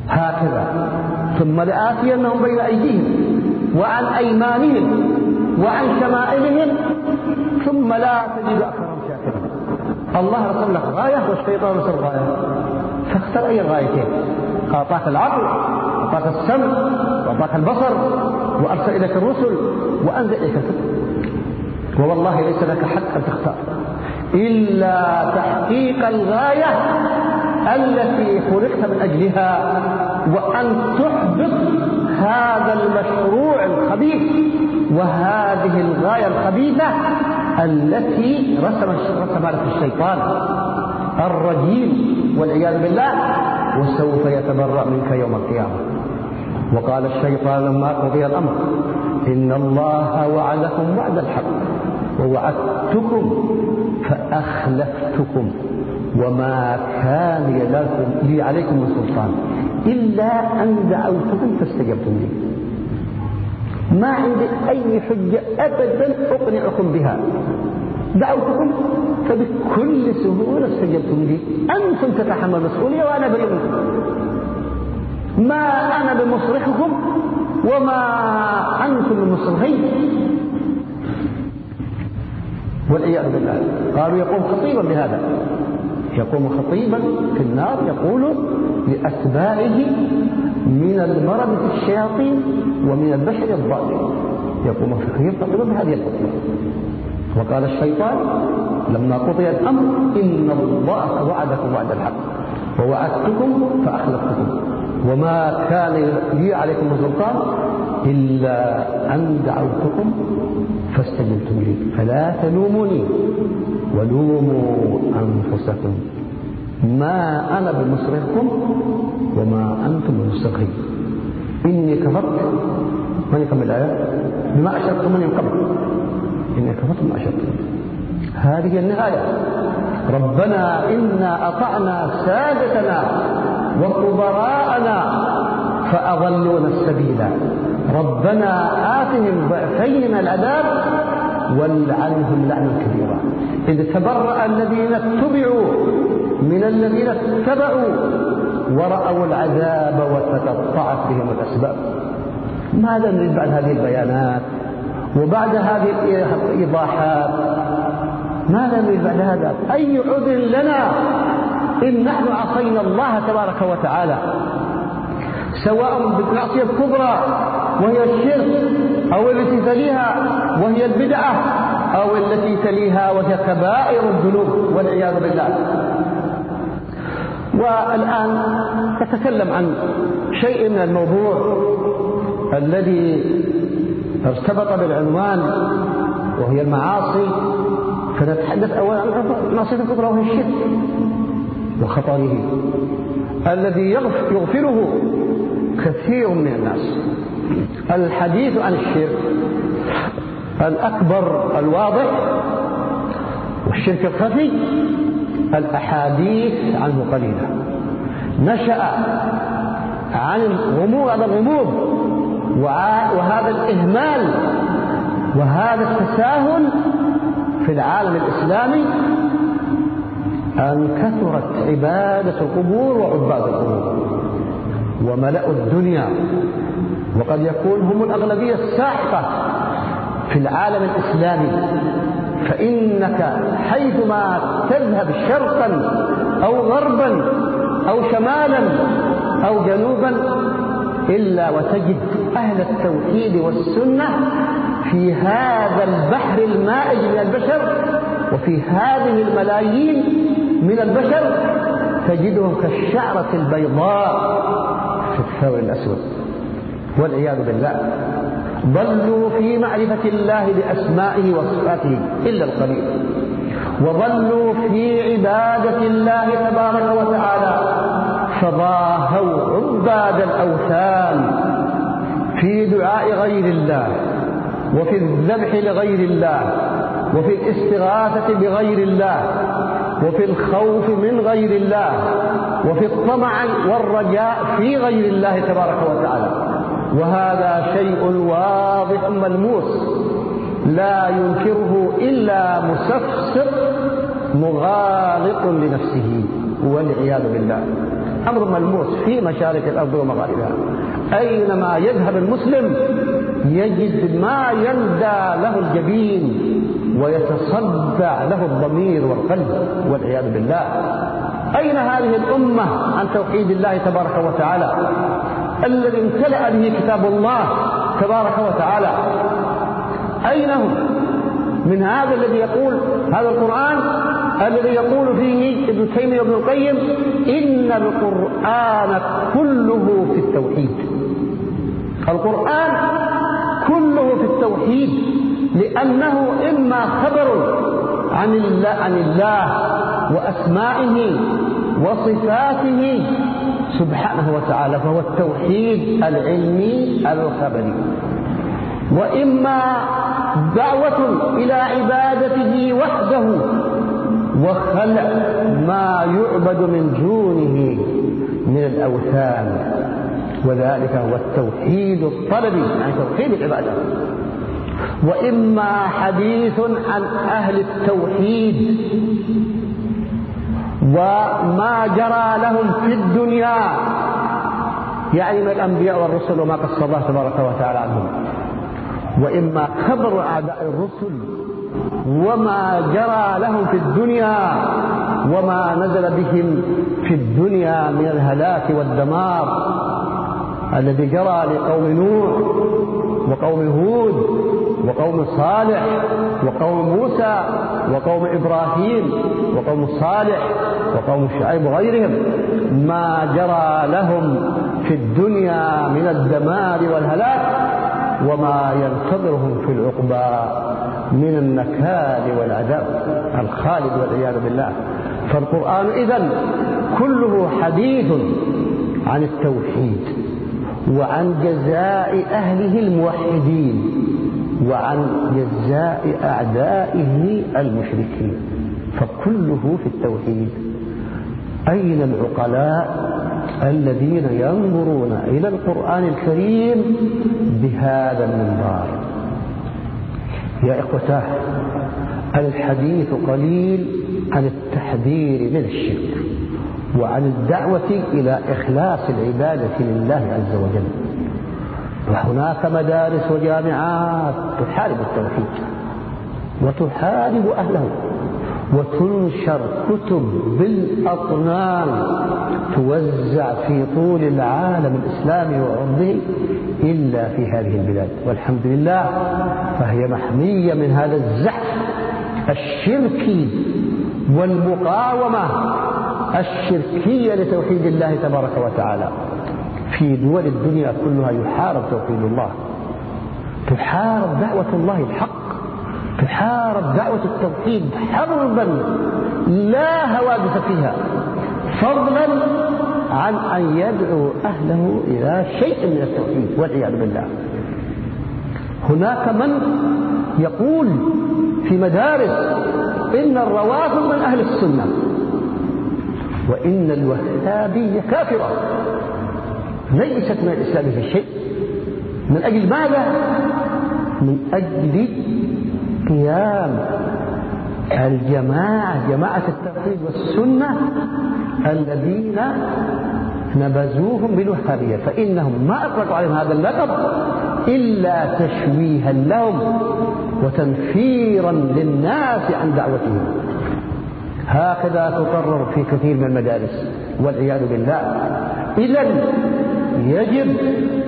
هكذا ثم لآتينهم بين أيديهم وعن أيمانهم وعن شمائلهم ثم لا تجد أكثرهم شاكرين. الله رسم لك غاية والشيطان رسم غاية، فاختر أي الغايتين. أعطاك العقل، أعطاك السمع، وأعطاك البصر، وأرسل إليك الرسل، وأنزل إليك الكتب، والله ليس لك حق أن تختار إلا تحقيق الغاية التي خلقت من أجلها، وأن تحبط هذا المشروع الخبيث وهذه الغاية الخبيثة التي رسم لك الشيطان الرجيم والعياذ بالله، وسوف يتبرأ منك يوم القيامة. وقال الشيطان لما قضي الأمر إن الله وعدكم وعد الحق ووعدتكم فأخلفتكم وما كان لي عليكم من سلطان إلا أن دعوتكم فاستجبتم لي. ما عندي أي حجة أبدا أقنعكم بها، دعوتكم فبكل سهولة استجبتم لي. أنتم تتحمل المسؤولية وأنا بريء منكم، ما أنا بمصرخكم وما أنتم بمصرخين، والعياذ بالله. قالوا يقوم خطيبا بهذا، يقوم خطيبا في النار يقول لأتباعه من المرض الشياطين ومن البشر الضالين، يقوم خطيبا بهذه الخطبة. وقال الشيطان لما قضي الأمر إن الله وعدكم وعد الحق ووعدتكم فأخلفتكم وما كان لي عليكم من سلطان إلا أن دعوتكم فاستجبتم لي فلا تلوموني ولوموا أنفسكم ما أنا بمصرخكم وما أنتم بمصرخي إني كفرت من يكمل الآية بما أشركتم من قبل إني كفرت بما أشركتم. هذه النهاية. ربنا إنا أطعنا سادتنا وكبراءنا فأضلونا السبيل ربنا آتهم ضعفين من العذاب والعنهم لعنا كبيرا إذ تبرأ الذين اتبعوا من الذين اتبعوا ورأوا العذاب وتقطعت بهم الأسباب. ماذا نريد بعد هذه البيانات وبعد هذه الإيضاحات؟ ماذا نريد بعد هذا؟ أي عذر لنا إن نحن عصينا الله تبارك وتعالى، سواء بالمعصية الكبرى وهي الشرك أو التي تليها وهي البدعة أو التي تليها وهي كبائر الذنوب والعياذ بالله. والآن نتكلم عن شيء من الموضوع الذي ارتبط بالعنوان وهي المعاصي، فنتحدث أولا عن المعصية الكبرى وهي الشرك وخطره الذي يغفله كثير من الناس. الحديث عن الشرك الأكبر الواضح والشرك الخفي الأحاديث عنه قليلة، نشأ عن الغموض وهذا الإهمال وهذا التساهل في العالم الإسلامي أن كثرت عبادة القبور وعباد القبور وملأوا الدنيا، وقد يكون هم الأغلبية الساحقة في العالم الإسلامي. فإنك حيثما تذهب شرقا أو غربا أو شمالا أو جنوبا إلا وتجد أهل التوحيد والسنة في هذا البحر المائج من البشر وفي هذه الملايين من البشر تجدهم كالشعرة البيضاء في الثور الأسود والعياذ بالله. ضلوا في معرفة الله بأسمائه وصفاته إلا القليل، وضلوا في عبادة الله تبارك وتعالى، فضاهوا عباد الأوثان في دعاء غير الله وفي الذبح لغير الله وفي الاستغاثة بغير الله وفي الخوف من غير الله وفي الطمع والرجاء في غير الله تبارك وتعالى. وهذا شيء واضح ملموس لا ينكره إلا مسفسق مغالط لنفسه والعياذ بالله. أمر ملموس في مشارق الأرض ومغاربها. أينما يذهب المسلم يجد ما يندى له الجبين ويتصدع له الضمير والقلب والعياذ بالله. أين هذه الأمة عن توحيد الله تبارك وتعالى الذي امتلأ به كتاب الله تبارك وتعالى؟ أين هم من هذا الذي يقول هذا القرآن الذي يقول فيه ابن تيمية وابن القيم إن القرآن كله في التوحيد؟ القرآن كله في التوحيد، لأنه إما خبر عن الله وأسمائه وصفاته سبحانه وتعالى، فهو التوحيد العلمي الخبري، وإما دعوة إلى عبادته وحده وخلع ما يعبد من دونه من الأوثان، وذلك هو التوحيد الطلبي يعني توحيد العبادة. وإما حديث عن أهل التوحيد وما جرى لهم في الدنيا يعني من الأنبياء والرسل وما قص الله تبارك وتعالى عنهم، وإما خبر أعداء الرسل وما جرى لهم في الدنيا وما نزل بهم في الدنيا من الهلاك والدمار الذي جرى لقوم نوح وقوم هود وقوم صالح وقوم موسى وقوم إبراهيم وقوم صالح وقوم شعيب وغيرهم، ما جرى لهم في الدنيا من الدمار والهلاك وما ينتظرهم في العقبى من النكال والعذاب الخالد والعياذ بالله. فالقرآن إذن كله حديث عن التوحيد وعن جزاء أهله الموحدين وعن جزاء أعدائه المشركين، فكله في التوحيد. أين العقلاء الذين ينظرون إلى القرآن الكريم بهذا المنظار؟ يا إخوتاه، الحديث قليل عن التحذير من الشرك وعن الدعوة إلى إخلاص العبادة لله عز وجل، وهناك مدارس وجامعات تحارب التوحيد وتحارب أهله، وتنشر كتب بالأطنان توزع في طول العالم الإسلامي وعرضه إلا في هذه البلاد، والحمد لله فهي محمية من هذا الزحف الشركي والمقاومة الشركية لتوحيد الله تبارك وتعالى. في دول الدنيا كلها يحارب توحيد الله، تحارب دعوة الله الحق، تحارب دعوة التوحيد حربا لا هواجس فيها، فضلا عن أن يدعو أهله إلى شيء من التوحيد والعياذ بالله. هناك من يقول في مدارس إن الروافض من أهل السنة وإن الوهابية كافرة ليست من الإسلام في شيء. من أجل ماذا؟ من أجل قيام الجماعة، جماعة التوحيد والسنة الذين نبذوهم بالوهابية، فإنهم ما أطلقوا عليهم هذا اللقب إلا تشويها لهم وتنفيرا للناس عن دعوتهم. هكذا تقرر في كثير من المدارس والعياذ بالله. إذن يجب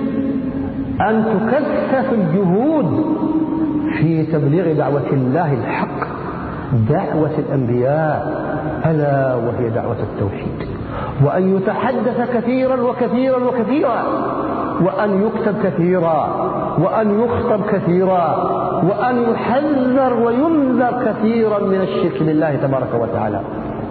أن تكثف الجهود في تبليغ دعوة الله الحق، دعوة الأنبياء، ألا وهي دعوة التوحيد، وأن يتحدث كثيرا وكثيرا وكثيرا، وأن يكتب كثيرا، وأن يخطب كثيرا، وأن يحذر وينذر كثيرا من الشرك بالله تبارك وتعالى.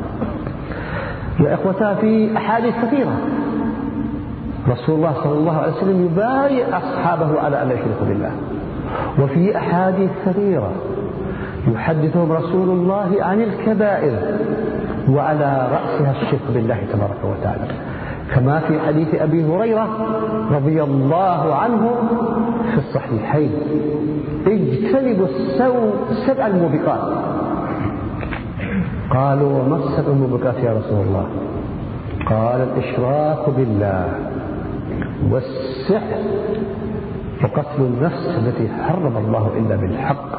يا إخوتها، في أحاديث كثيرة رسول الله صلى الله عليه وسلم يبايع أصحابه على أن لا يشركوا بالله، وفي أحاديث كثيرة يحدثهم رسول الله عن الكبائر وعلى رأسها الشرك بالله تبارك وتعالى، كما في حديث أبي هريرة رضي الله عنه في الصحيحين: اجتنبوا السبع الموبقات. قالوا: وما السبع الموبقات يا رسول الله؟ قال الإشراك بالله والسحر وقتل النفس التي حرم الله إلا بالحق،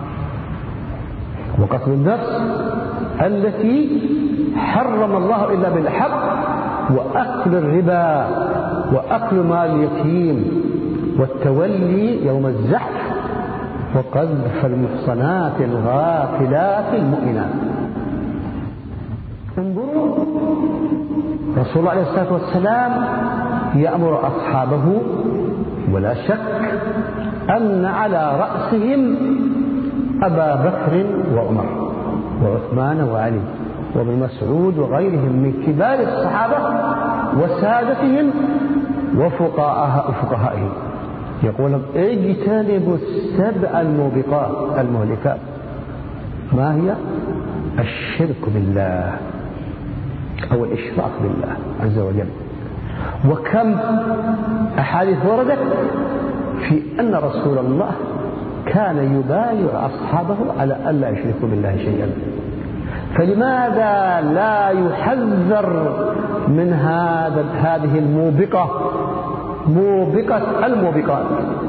وقتل النفس التي حرم الله إلا بالحق، وأكل الربا، وأكل مال اليتيم، والتولي يوم الزحف، وقذف المحصنات الغافلات المؤمنات. انظروا، رسول الله عليه الصلاة والسلام يأمر أصحابه، ولا شك أن على رأسهم أبا بكر وعمر وعثمان وعلي وابن مسعود وغيرهم من كبار الصحابة وسادتهم وفقهائهم. يقول اجتنبوا السبع المهلكات. ما هي؟ الشرك بالله أو الإشراك بالله عز وجل. وكم أحاديث وردت في أن رسول الله كان يبايع أصحابه على ألا يشركوا بالله شيئا. فلماذا لا يحذر من هذه موبقة الموبقات،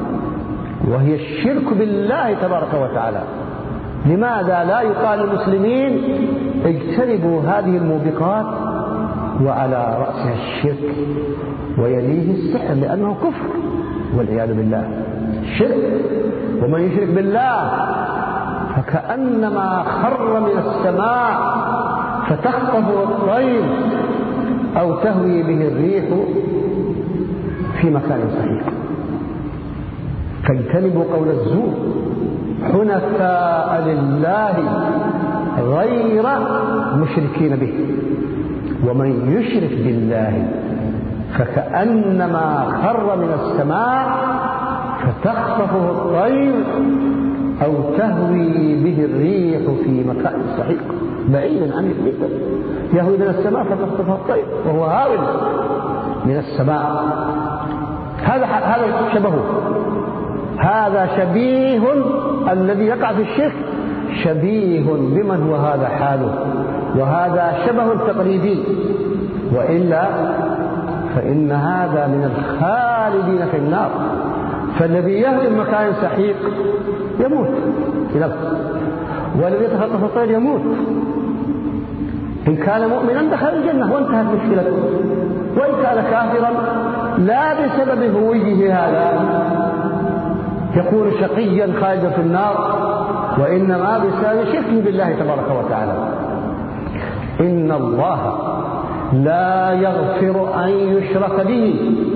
وهي الشرك بالله تبارك وتعالى؟ لماذا لا يقال للمسلمين اجتنبوا هذه الموبقات وعلى رأسها الشرك ويليه السحر، لأنه كفر والعياذ بالله. الشرك، ومن يشرك بالله فكأنما خر من السماء فتخطفه الطير أو تهوي به الريح في مكان صحيح. فاجتنبوا قول الزور حنفاء لله غير مشركين به، ومن يشرك بالله فكأنما خر من السماء فتخطفه الطير أو تهوي به الريح في مكان صحيح بعيدا عن البيت. يهوي من السماء فتخطفه الطير وهو هاوٍ من السماء. هذا شبهه، هذا شبيه الذي يقع في الشرك شبيه بمن هو هذا حاله، وهذا شبه تقريبي، وإلا فإن هذا من الخالدين في النار. فالذي يهدم مكان سحيق يموت بنفسه، والذي يتخطف الطير يموت. إن كان مؤمنا دخل الجنة وانتهت مشكلته، وإن كان كافرا لا بسبب هويه هذا يكون شقيا خالدا في النار، وإنما بسبب شركه بالله تبارك وتعالى. إن الله لا يغفر أن يشرك به،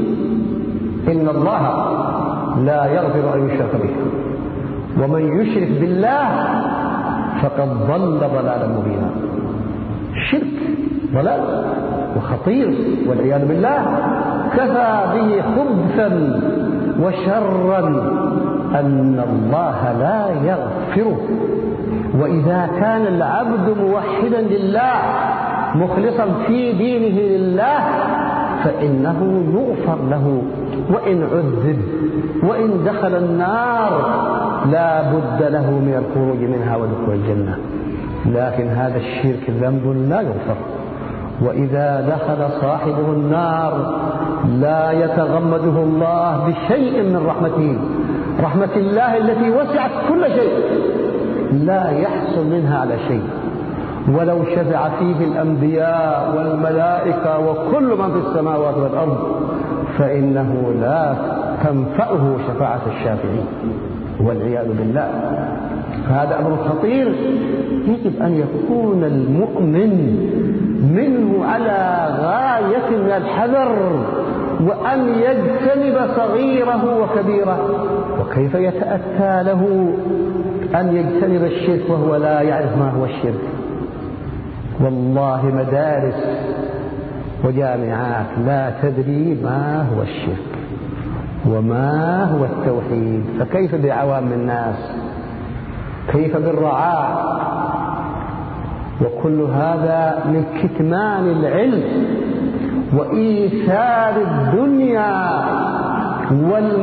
إن الله لا يغفر أن يشرك به، ومن يشرك بالله فقد ضل ضلالا مبينا. الشرك ضلال وخطير والعياذ بالله، كفى به خبثا وشرا أن الله لا يغفره. وإذا كان العبد موحدا لله مخلصا في دينه لله فإنه يغفر له، وإن عذب وإن دخل النار لا بد له من الخروج منها ودخول الجنة. لكن هذا الشرك ذنب لا يغفر، وإذا دخل صاحبه النار لا يتغمده الله بشيء من رحمته، رحمة الله التي وسعت كل شيء لا يحصل منها على شيء، ولو شفع فيه الأنبياء والملائكة وكل من في السماوات والأرض فإنه لا تنفعه شفاعة الشافعين والعياذ بالله. فهذا أمر خطير، يجب أن يكون المؤمن منه على غاية من الحذر، وأن يجتنب صغيره وكبيره. وكيف يتأتى له أن يجتنب الشرك وهو لا يعرف ما هو الشرك؟ والله مدارس وجامعات لا تدري ما هو الشرك وما هو التوحيد، فكيف بعوام الناس؟ كيف بالرعاع؟ وكل هذا من كتمان العلم وإيثار الدنيا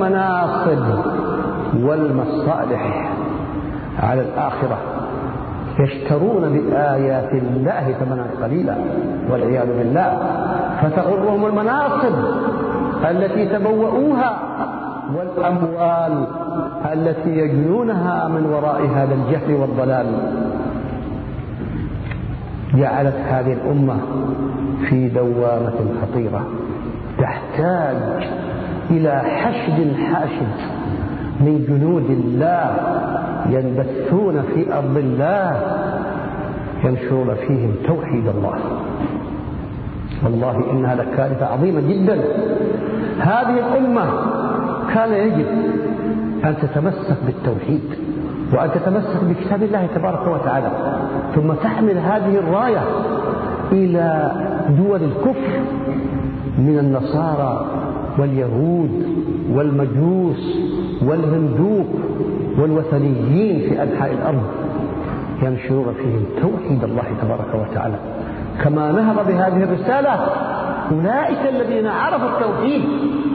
والمناصب والمصالح على الآخرة. يشترون بآيات الله ثمنا قليلا والعياذ بالله، فتغرهم المناصب التي تبوؤوها والأموال التي يجنونها من وراء هذا الجهل والضلال. جعلت هذه الأمة في دوامة خطيرة تحتاج إلى حشد من جنود الله ينبثون في أرض الله ينشرون فيهم توحيد الله. والله إنها لكارثة عظيمة جدا. هذه الأمة كان يجب أن تتمسك بالتوحيد وأن تتمسك بكتاب الله تبارك وتعالى، ثم تحمل هذه الراية إلى دول الكفر من النصارى واليهود والمجوس والهندوق والوثنيين في أنحاء الأرض، ينشرون فيهم توحيد الله تبارك وتعالى كما نهض بهذه الرسالة أولئك الذين عرفوا التوحيد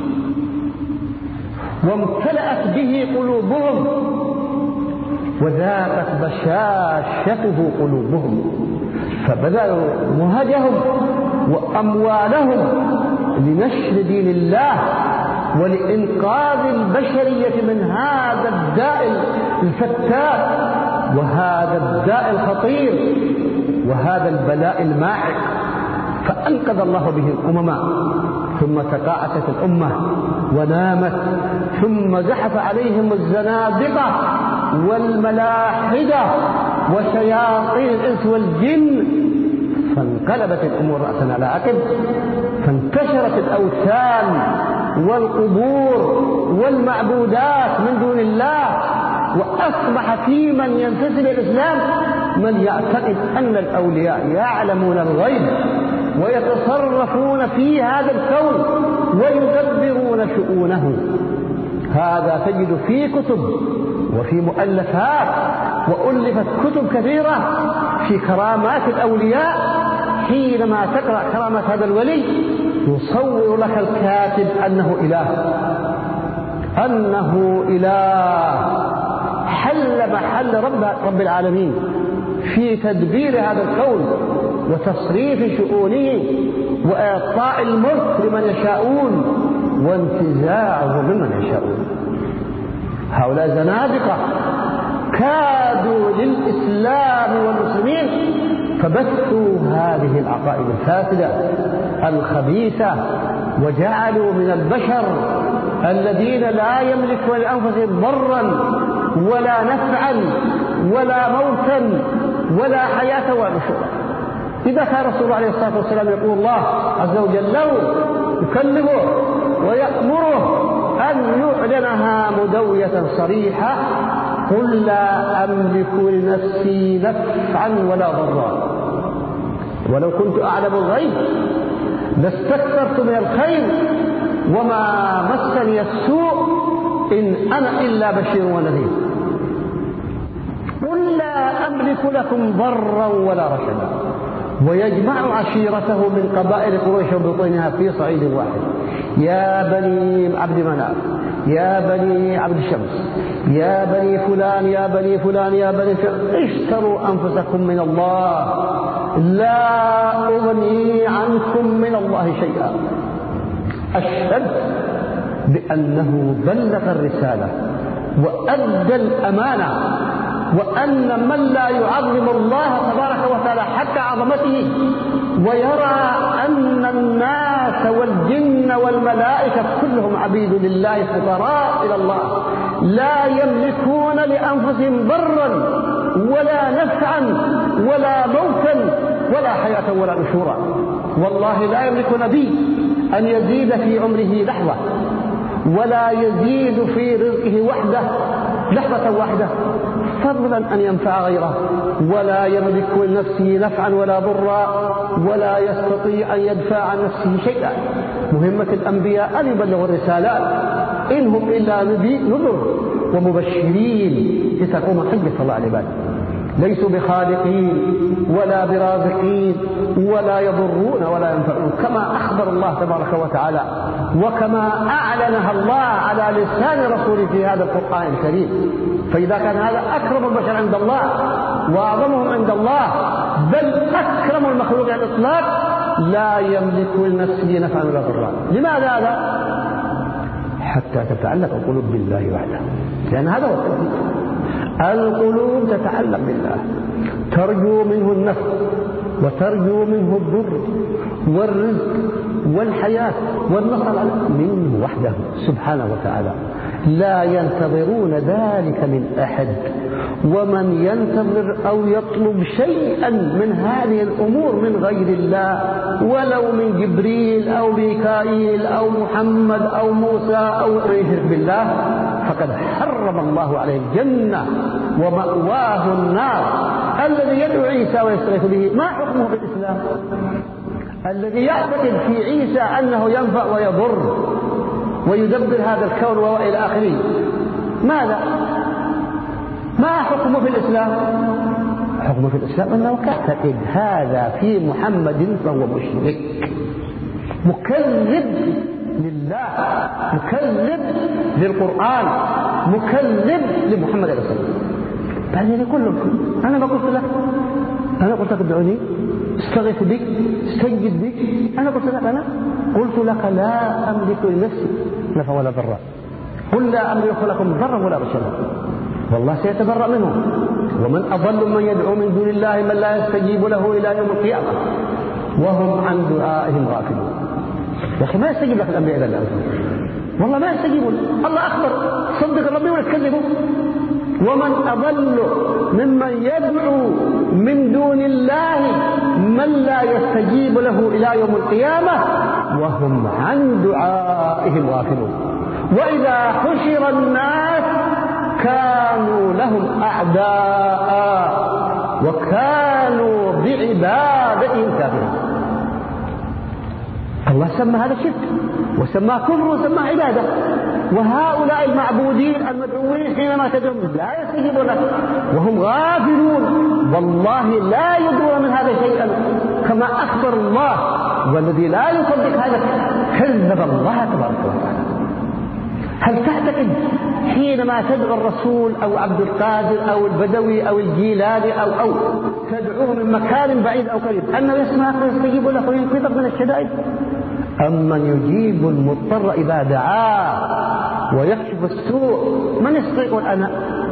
وامتلأت به قلوبهم وذاقت بشاشته قلوبهم، فبذلوا مهجهم وأموالهم لنشر دين الله ولإنقاذ البشرية من هذا الداء الفتاك وهذا الداء الخطير وهذا البلاء الماعق، فأنقذ الله به الأمم. ثم تقاعست الأمة ونامت، ثم زحف عليهم الزنادقة والملاحدة وشياطين الإنس والجن، فانقلبت الأمور رأسا على عقب، فانتشرت الأوثان والقبور والمعبودات من دون الله، وأصبح في من ينتسب الإسلام من يعتقد أن الأولياء يعلمون الغيب ويتصرفون في هذا الكون ويدبرون شؤونه. هذا تجد في كتب وفي مؤلفات، وألفت كتب كثيرة في كرامات الأولياء. حينما تقرأ كرامة هذا الولي يصور لك الكاتب أنه إله حل محل رب العالمين في تدبير هذا الكون وتصريف شؤونه وإعطاء الملك لمن يشاءون وانتزاعه ممن يشاءون. هؤلاء زنادقة كادوا للإسلام والمسلمين فبثوا هذه العقائد الفاسدة الخبيثة، وجعلوا من البشر الذين لا يملكون لأنفسهم ضرا ولا نفعا ولا موتا ولا حياة ولا نشورا. إذا كان رسول الله عليه الصلاة والسلام يقول الله عز وجل له يكلمه ويأمره أن يعلنها مدوية صريحة: قل لا أملك لنفسي نفعا ولا ضرا ولو كنت أعلم الغيب لاستكثرت من الخير وما مسني السوء إن أنا إلا بشير ونذير. قل لا أملك لكم ضرا ولا رشدا. ويجمع عشيرته من قبائل قريش وبطونها في صعيد واحد: يا بني عبد مناف، يا بني عبد الشمس، يا بني فلان، يا بني فلان، يا بني فلان، اشتروا أنفسكم من الله لا أغني عنكم من الله شيئا. أشهد بأنه بلغ الرسالة وأدى الأمانة، وأن من لا يعظم الله تبارك وتعالى حتى عظمته ويرى أن الناس والجن والملائكة كلهم عبيد لله فقراء إلى الله لا يملكون لأنفسهم ضرا ولا نفعا ولا موتا ولا حياة ولا نشورا. والله لا يملك نبي أن يزيد في عمره لحظة ولا يزيد في رزقه وحده لحظة واحدة فضلا أن ينفع غيره، ولا يملك لنفسه نفعا ولا ضرا ولا يستطيع أن يدفع عن نفسه شيئا. مهمة الأنبياء أن يبلغوا الرسالات، إن هم إلا نذر ومبشرين لتقوم حجة الله على العباد. ليسوا بخالقين ولا برازقين ولا يضرون ولا ينفعون، كما أخبر الله تبارك وتعالى وكما أعلنها الله على لسان رسوله في هذا القرآن الكريم. فإذا كان هذا أكرم البشر عند الله وأعظمهم عند الله، بل أكرم المخلوق على الإطلاق، لا يملك لنفسه نفعا ولا ضرا. لماذا هذا؟ حتى تتعلق القلوب بالله وحده، لأن هذا هو التوحيد. القلوب تتعلق بالله، ترجو منه النفع وترجو منه الضر والرزق والحياة والنصر منه وحده سبحانه وتعالى، لا ينتظرون ذلك من أحد. ومن ينتظر أو يطلب شيئا من هذه الأمور من غير الله، ولو من جبريل أو ميكائيل أو محمد أو موسى أو يشرك بالله، فقد حرم الله عليه الجنة ومأواه النار. الذي يدعو عيسى ويستغيث به ما حكمه في الإسلام؟ الذي يعتقد في عيسى أنه ينفع ويضر ويدبر هذا الكون وإلى آخره، ماذا؟ ما حكمه في الإسلام؟ حكمه في الإسلام أنه يعتقد هذا في محمد فهو مشرك مكذب لله، مكذب للقرآن، مكذب لمحمد عليه الصلاة والسلام. بعدين يقول له أنا ما قلت لك، أنا قلت لك ادعوني، استغيث بك، استجد بك، أنا قلت لك، أنا قلت لك لا أملك لنفسي نفع ولا ضرا، قل لا أملك لكم ضرا ولا رشدا، والله سيتبرأ منهم. ومن أضل من يدعو من دون الله من لا يستجيب له إلى يوم القيامة وهم عن دعائهم غافلون. يا أخي ما يستجيب لك الأنبياء إلى الله، والله ما يستجيبون. الله أخبر، صدق ربي ولا تكذبوا. ومن أضل ممن يدعو من دون الله من لا يستجيب له إلى يوم القيامة وهم عن دعائهم غافلون. وإذا حشر الناس كانوا لهم أعداء وكانوا بعبادتهم كافرين. الله سمى هذا شرك وسمى كفر وسمى عبادة. وهؤلاء المعبودين المدعوين حينما تدعوهم لا يستجيبون لك وهم غافلون، والله لا يدرون من هذا شيئا كما أخبر الله. والذي لا يصدق هذا كذب الله تبارك وتعالى. هل تعتقد حينما تدعو الرسول أو عبد القادر أو البدوي أو الجيلاني أو تدعوه من مكان بعيد أو قريب أنه يسمعك ويستجيب لك وينقذك من الشدائد؟ أمن يجيب المضطر إذا دعاه ويكشف السوء؟ من يستطيع أنا؟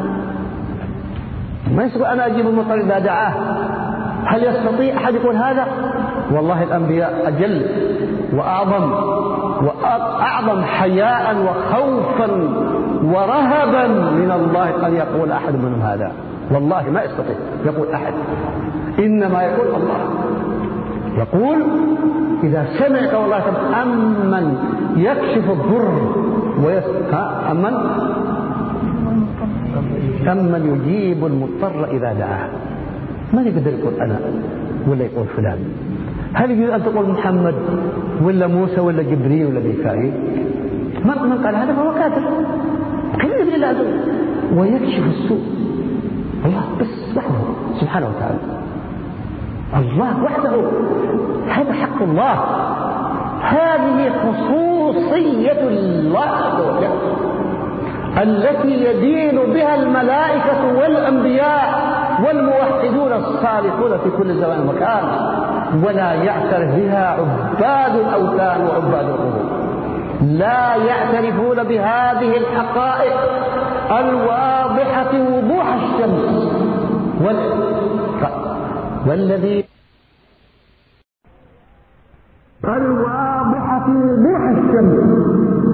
ما يستطيع أنا أجيب المضطر إذا دعاه؟ هل يستطيع أحد يقول هذا؟ والله الأنبياء أجل وأعظم وأعظم حياء وخوفا ورهبا من الله أن يقول أحد منهم هذا. والله ما يستطيع يقول أحد، إنما يقول الله. يقول إذا سمعت والله أمن يكشف الضر أمن يجيب المضطر إذا دعاه. ما يقدر يقول أنا ولا يقول فلان. هل يجوز أن تقول محمد ولا موسى ولا جبريل ولا ميكائيل؟ من قال هذا فهو كافر كذب لله عز وجل ويكشف السوء. الله بس وحده سبحانه وتعالى، الله وحده، هذا حق الله، هذه خصوصية الله التي يدين بها الملائكة والأنبياء والموحدون الصالحون في كل زمان ومكان، ولا يعترف بها عباد الأوثان وعباد القبور. لا يعترفون بهذه الحقائق الواضحة وضوح الشمس والذي الواضحة وضوح الشمس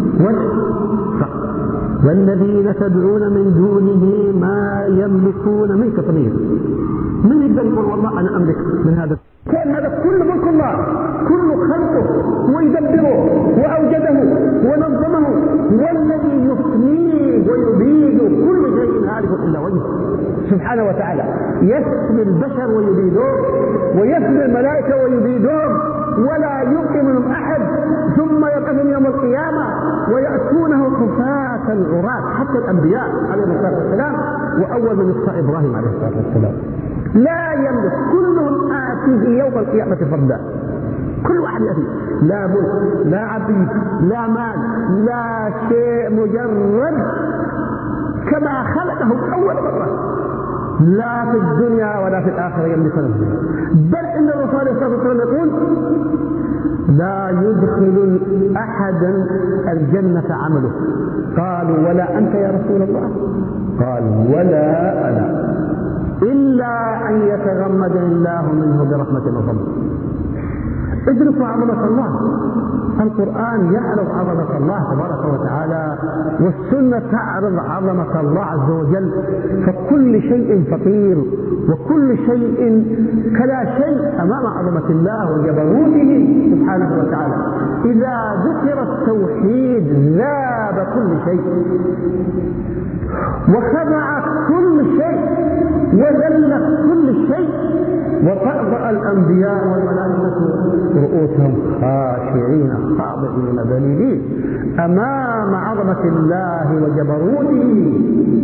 والذين تدعون من دونه ما يملكون من قطمير. من يقدر يقول والله أنا أملك من هذا؟ كان هذا كل ملك الله، كل خلقه ويدبره وأوجده ونظمه، والذي يفنيه ويبيد كل شيء هالك إلا وجهه سبحانه وتعالى. يفني البشر ويبيدهم ويفني الملائكة ويبيدهم ولا يبقي منهم أحد، ثم يقفون يوم القيامة ويأتونه خفاة عشر العراة حتى الأنبياء عليهم الصلاة والسلام، وأول من يخطأ إبراهيم عليه الصلاة والسلام. لا يملك، كلهم آتيه يوم القيامة فردا، كل واحد يأتي، لا ملك لا عبيد لا مال لا شيء، مجرد كما خلقهم أول مرة، لا في الدنيا ولا في الآخرة يملكون. بل إن الرسول عليه الصلاة والسلام يقول: لا يدخل أحدا الجنة عمله. قالوا: ولا أنت يا رسول الله؟ قال: ولا أنا، إلا أن يتغمد الله منه برحمة وفضل. ادركوا عظمة الله. القرآن يعرض عظمة الله تبارك وتعالى، والسنة تعرض عظمة الله عز وجل، فكل شيء فقير وكل شيء كلا شيء أمام عظمة الله وجبروته سبحانه وتعالى. إذا ذكر التوحيد ذاب كل شيء وخضع كل شيء وذل كل شيء، وتأبأ الأنبياء والملائكة رؤوسهم خاشعين خاضعين ذليلين أمام عظمة الله وجبروته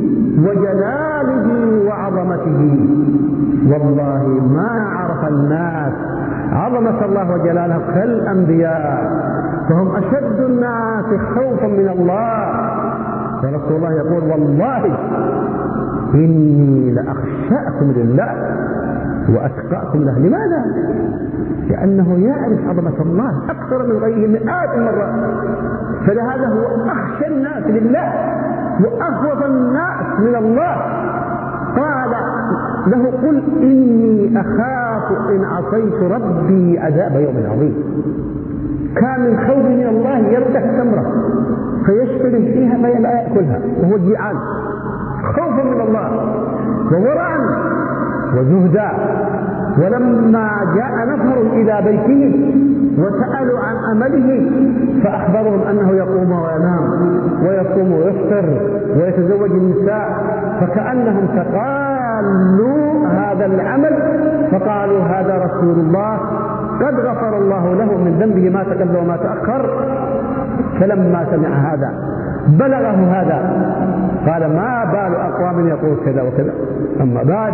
وجلاله وعظمته. والله ما عرف الناس عظمة الله وجلاله كالأنبياء، فهم أشد الناس خوفا من الله. ورسول الله يقول: والله إني لأخشاكم لله وأتقاكم له. لماذا؟ لأنه يعرف عظمة الله أكثر من غيره مئات المرات، فلهذا هو أخشى الناس لله وأخوف الناس من الله. قال له: قل إني أخاف إن عصيت ربي عذاب يوم عظيم. كان من خوف من الله يرتك تمرة فيشتغل فيها فلا يأكلها وهو جيعان، خوفا من الله وورعا وزهدا. ولما جاء نفر إلى بيته وسألوا عن أمله فأخبرهم أنه يقوم وينام ويصوم ويفطر ويتزوج النساء، فكأنهم تقالوا هذا العمل، فقالوا: هذا رسول الله قد غفر الله له من ذنبه ما تقدم وما تأخر. فلما سمع هذا بلغه هذا قال: ما بال أقوام يقول كذا وكذا، أما بعد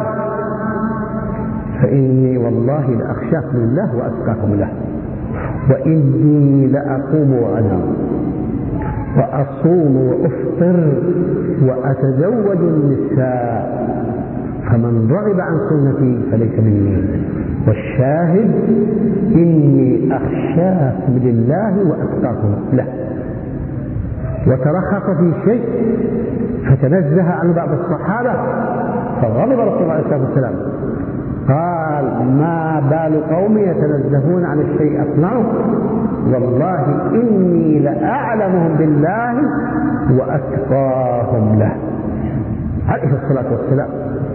فإني والله لأخشاكم لله وأتقاكم له، وإني لأقوم وأنام وأصوم وأفطر وأتزوج النساء، فمن رغب عن سنتي فليس مني. والشاهد: إني أخشاكم لله وأتقاكم له. وترخص في شيء فتنزه عن بعض الصحابة فغضب رسول الله عليه الصلاة والسلام، قال: ما بال قوم يتنزهون عن الشيء أصنعه، والله إني لأعلمهم بالله وأتقاهم له. عليه الصلاة والسلام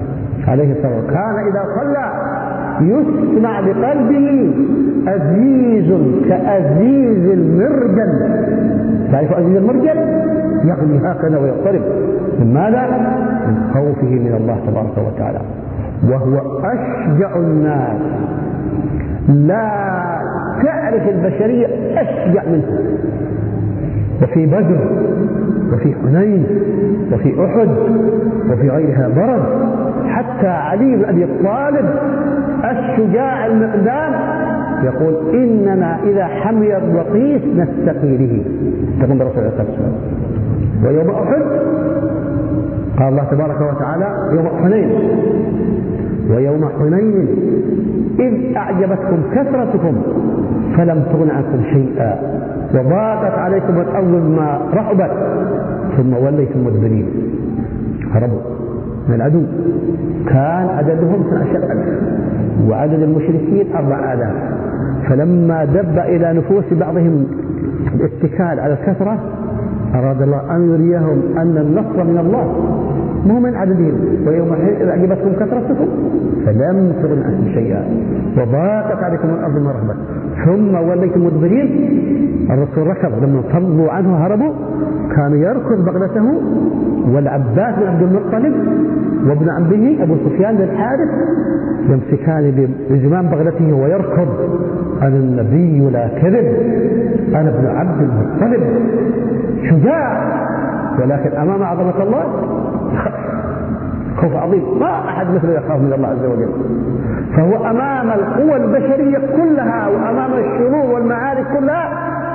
كان إذا صلى يسمع بقلبه أزيز كأزيز المرجل. تعرف أزيز المرجل؟ يغني هكذا ويضطرب. من ماذا؟ من خوفه من الله تبارك وتعالى. وهو أشجع الناس، لا تعرف البشرية أشجع منه. وفي بدر وفي حنين وفي أحد وفي غيرها ضرب، حتى علي بن أبي طالب الشجاع المقدام يقول: إننا إذا حمي الوطيس نستقي به. تقول برسول الله صلى الله عليه وسلم. ويوم أحد قال الله تبارك وتعالى: يوم حنين ويوم حنين إذ أعجبتكم كثرتكم فلم تغن عنكم شيئا وضاقت عليكم الأرض ما رحبت ثم وليتم مدبرين. هربوا من العدو، كان عددهم 12,000 وعدد المشركين 4,000. فلما دب إلى نفوس بعضهم الاتكال على الكثرة أراد الله أن يريهم أن النصر من الله مو من عددهم. ويوم إذ أعجبتكم كثرتكم فلم تغن عنكم شيئا وضاقت عليكم الأرض ما رحبت ثم وليتم مدبرين. الرسول ركض لما فضلوا عنه هربوا، كان يركض بغلته، والعباس بن عبد المطلب وابن عمه أبو سفيان بن الحارث يمسكان بزمام بغلته ويركض: أنا النبي لا كذب، أنا ابن عبد المطلب. شجاع ولكن أمام عظمة الله خوف عظيم، ما أحد مثله يخاف من الله عز وجل. فهو أمام القوى البشرية كلها وأمام الشرور والمعارك كلها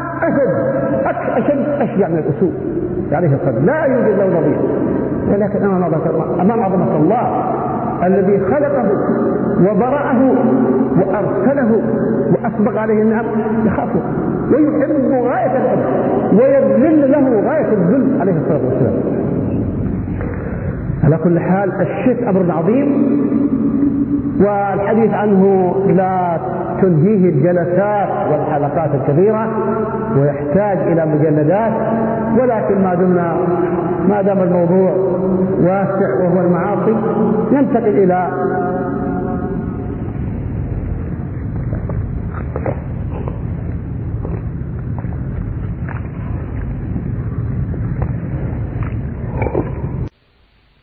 أشد أشجع من الأسود عليه الصلاة، لا يوجد له نظير. ولكن أمام عظمة الله الذي خلقه وبرأه وأرسله وأسبغ عليه النعم يخافه ويحب غاية الحب ويذل له غاية الذل عليه الصلاة والسلام. على كل حال الشرك أمر عظيم، والحديث عنه لا تنهيه الجلسات والحلقات الكبيرة ويحتاج إلى مجلدات، ولكن ما دام الموضوع واسع وهو المعاصي ننتقل إلى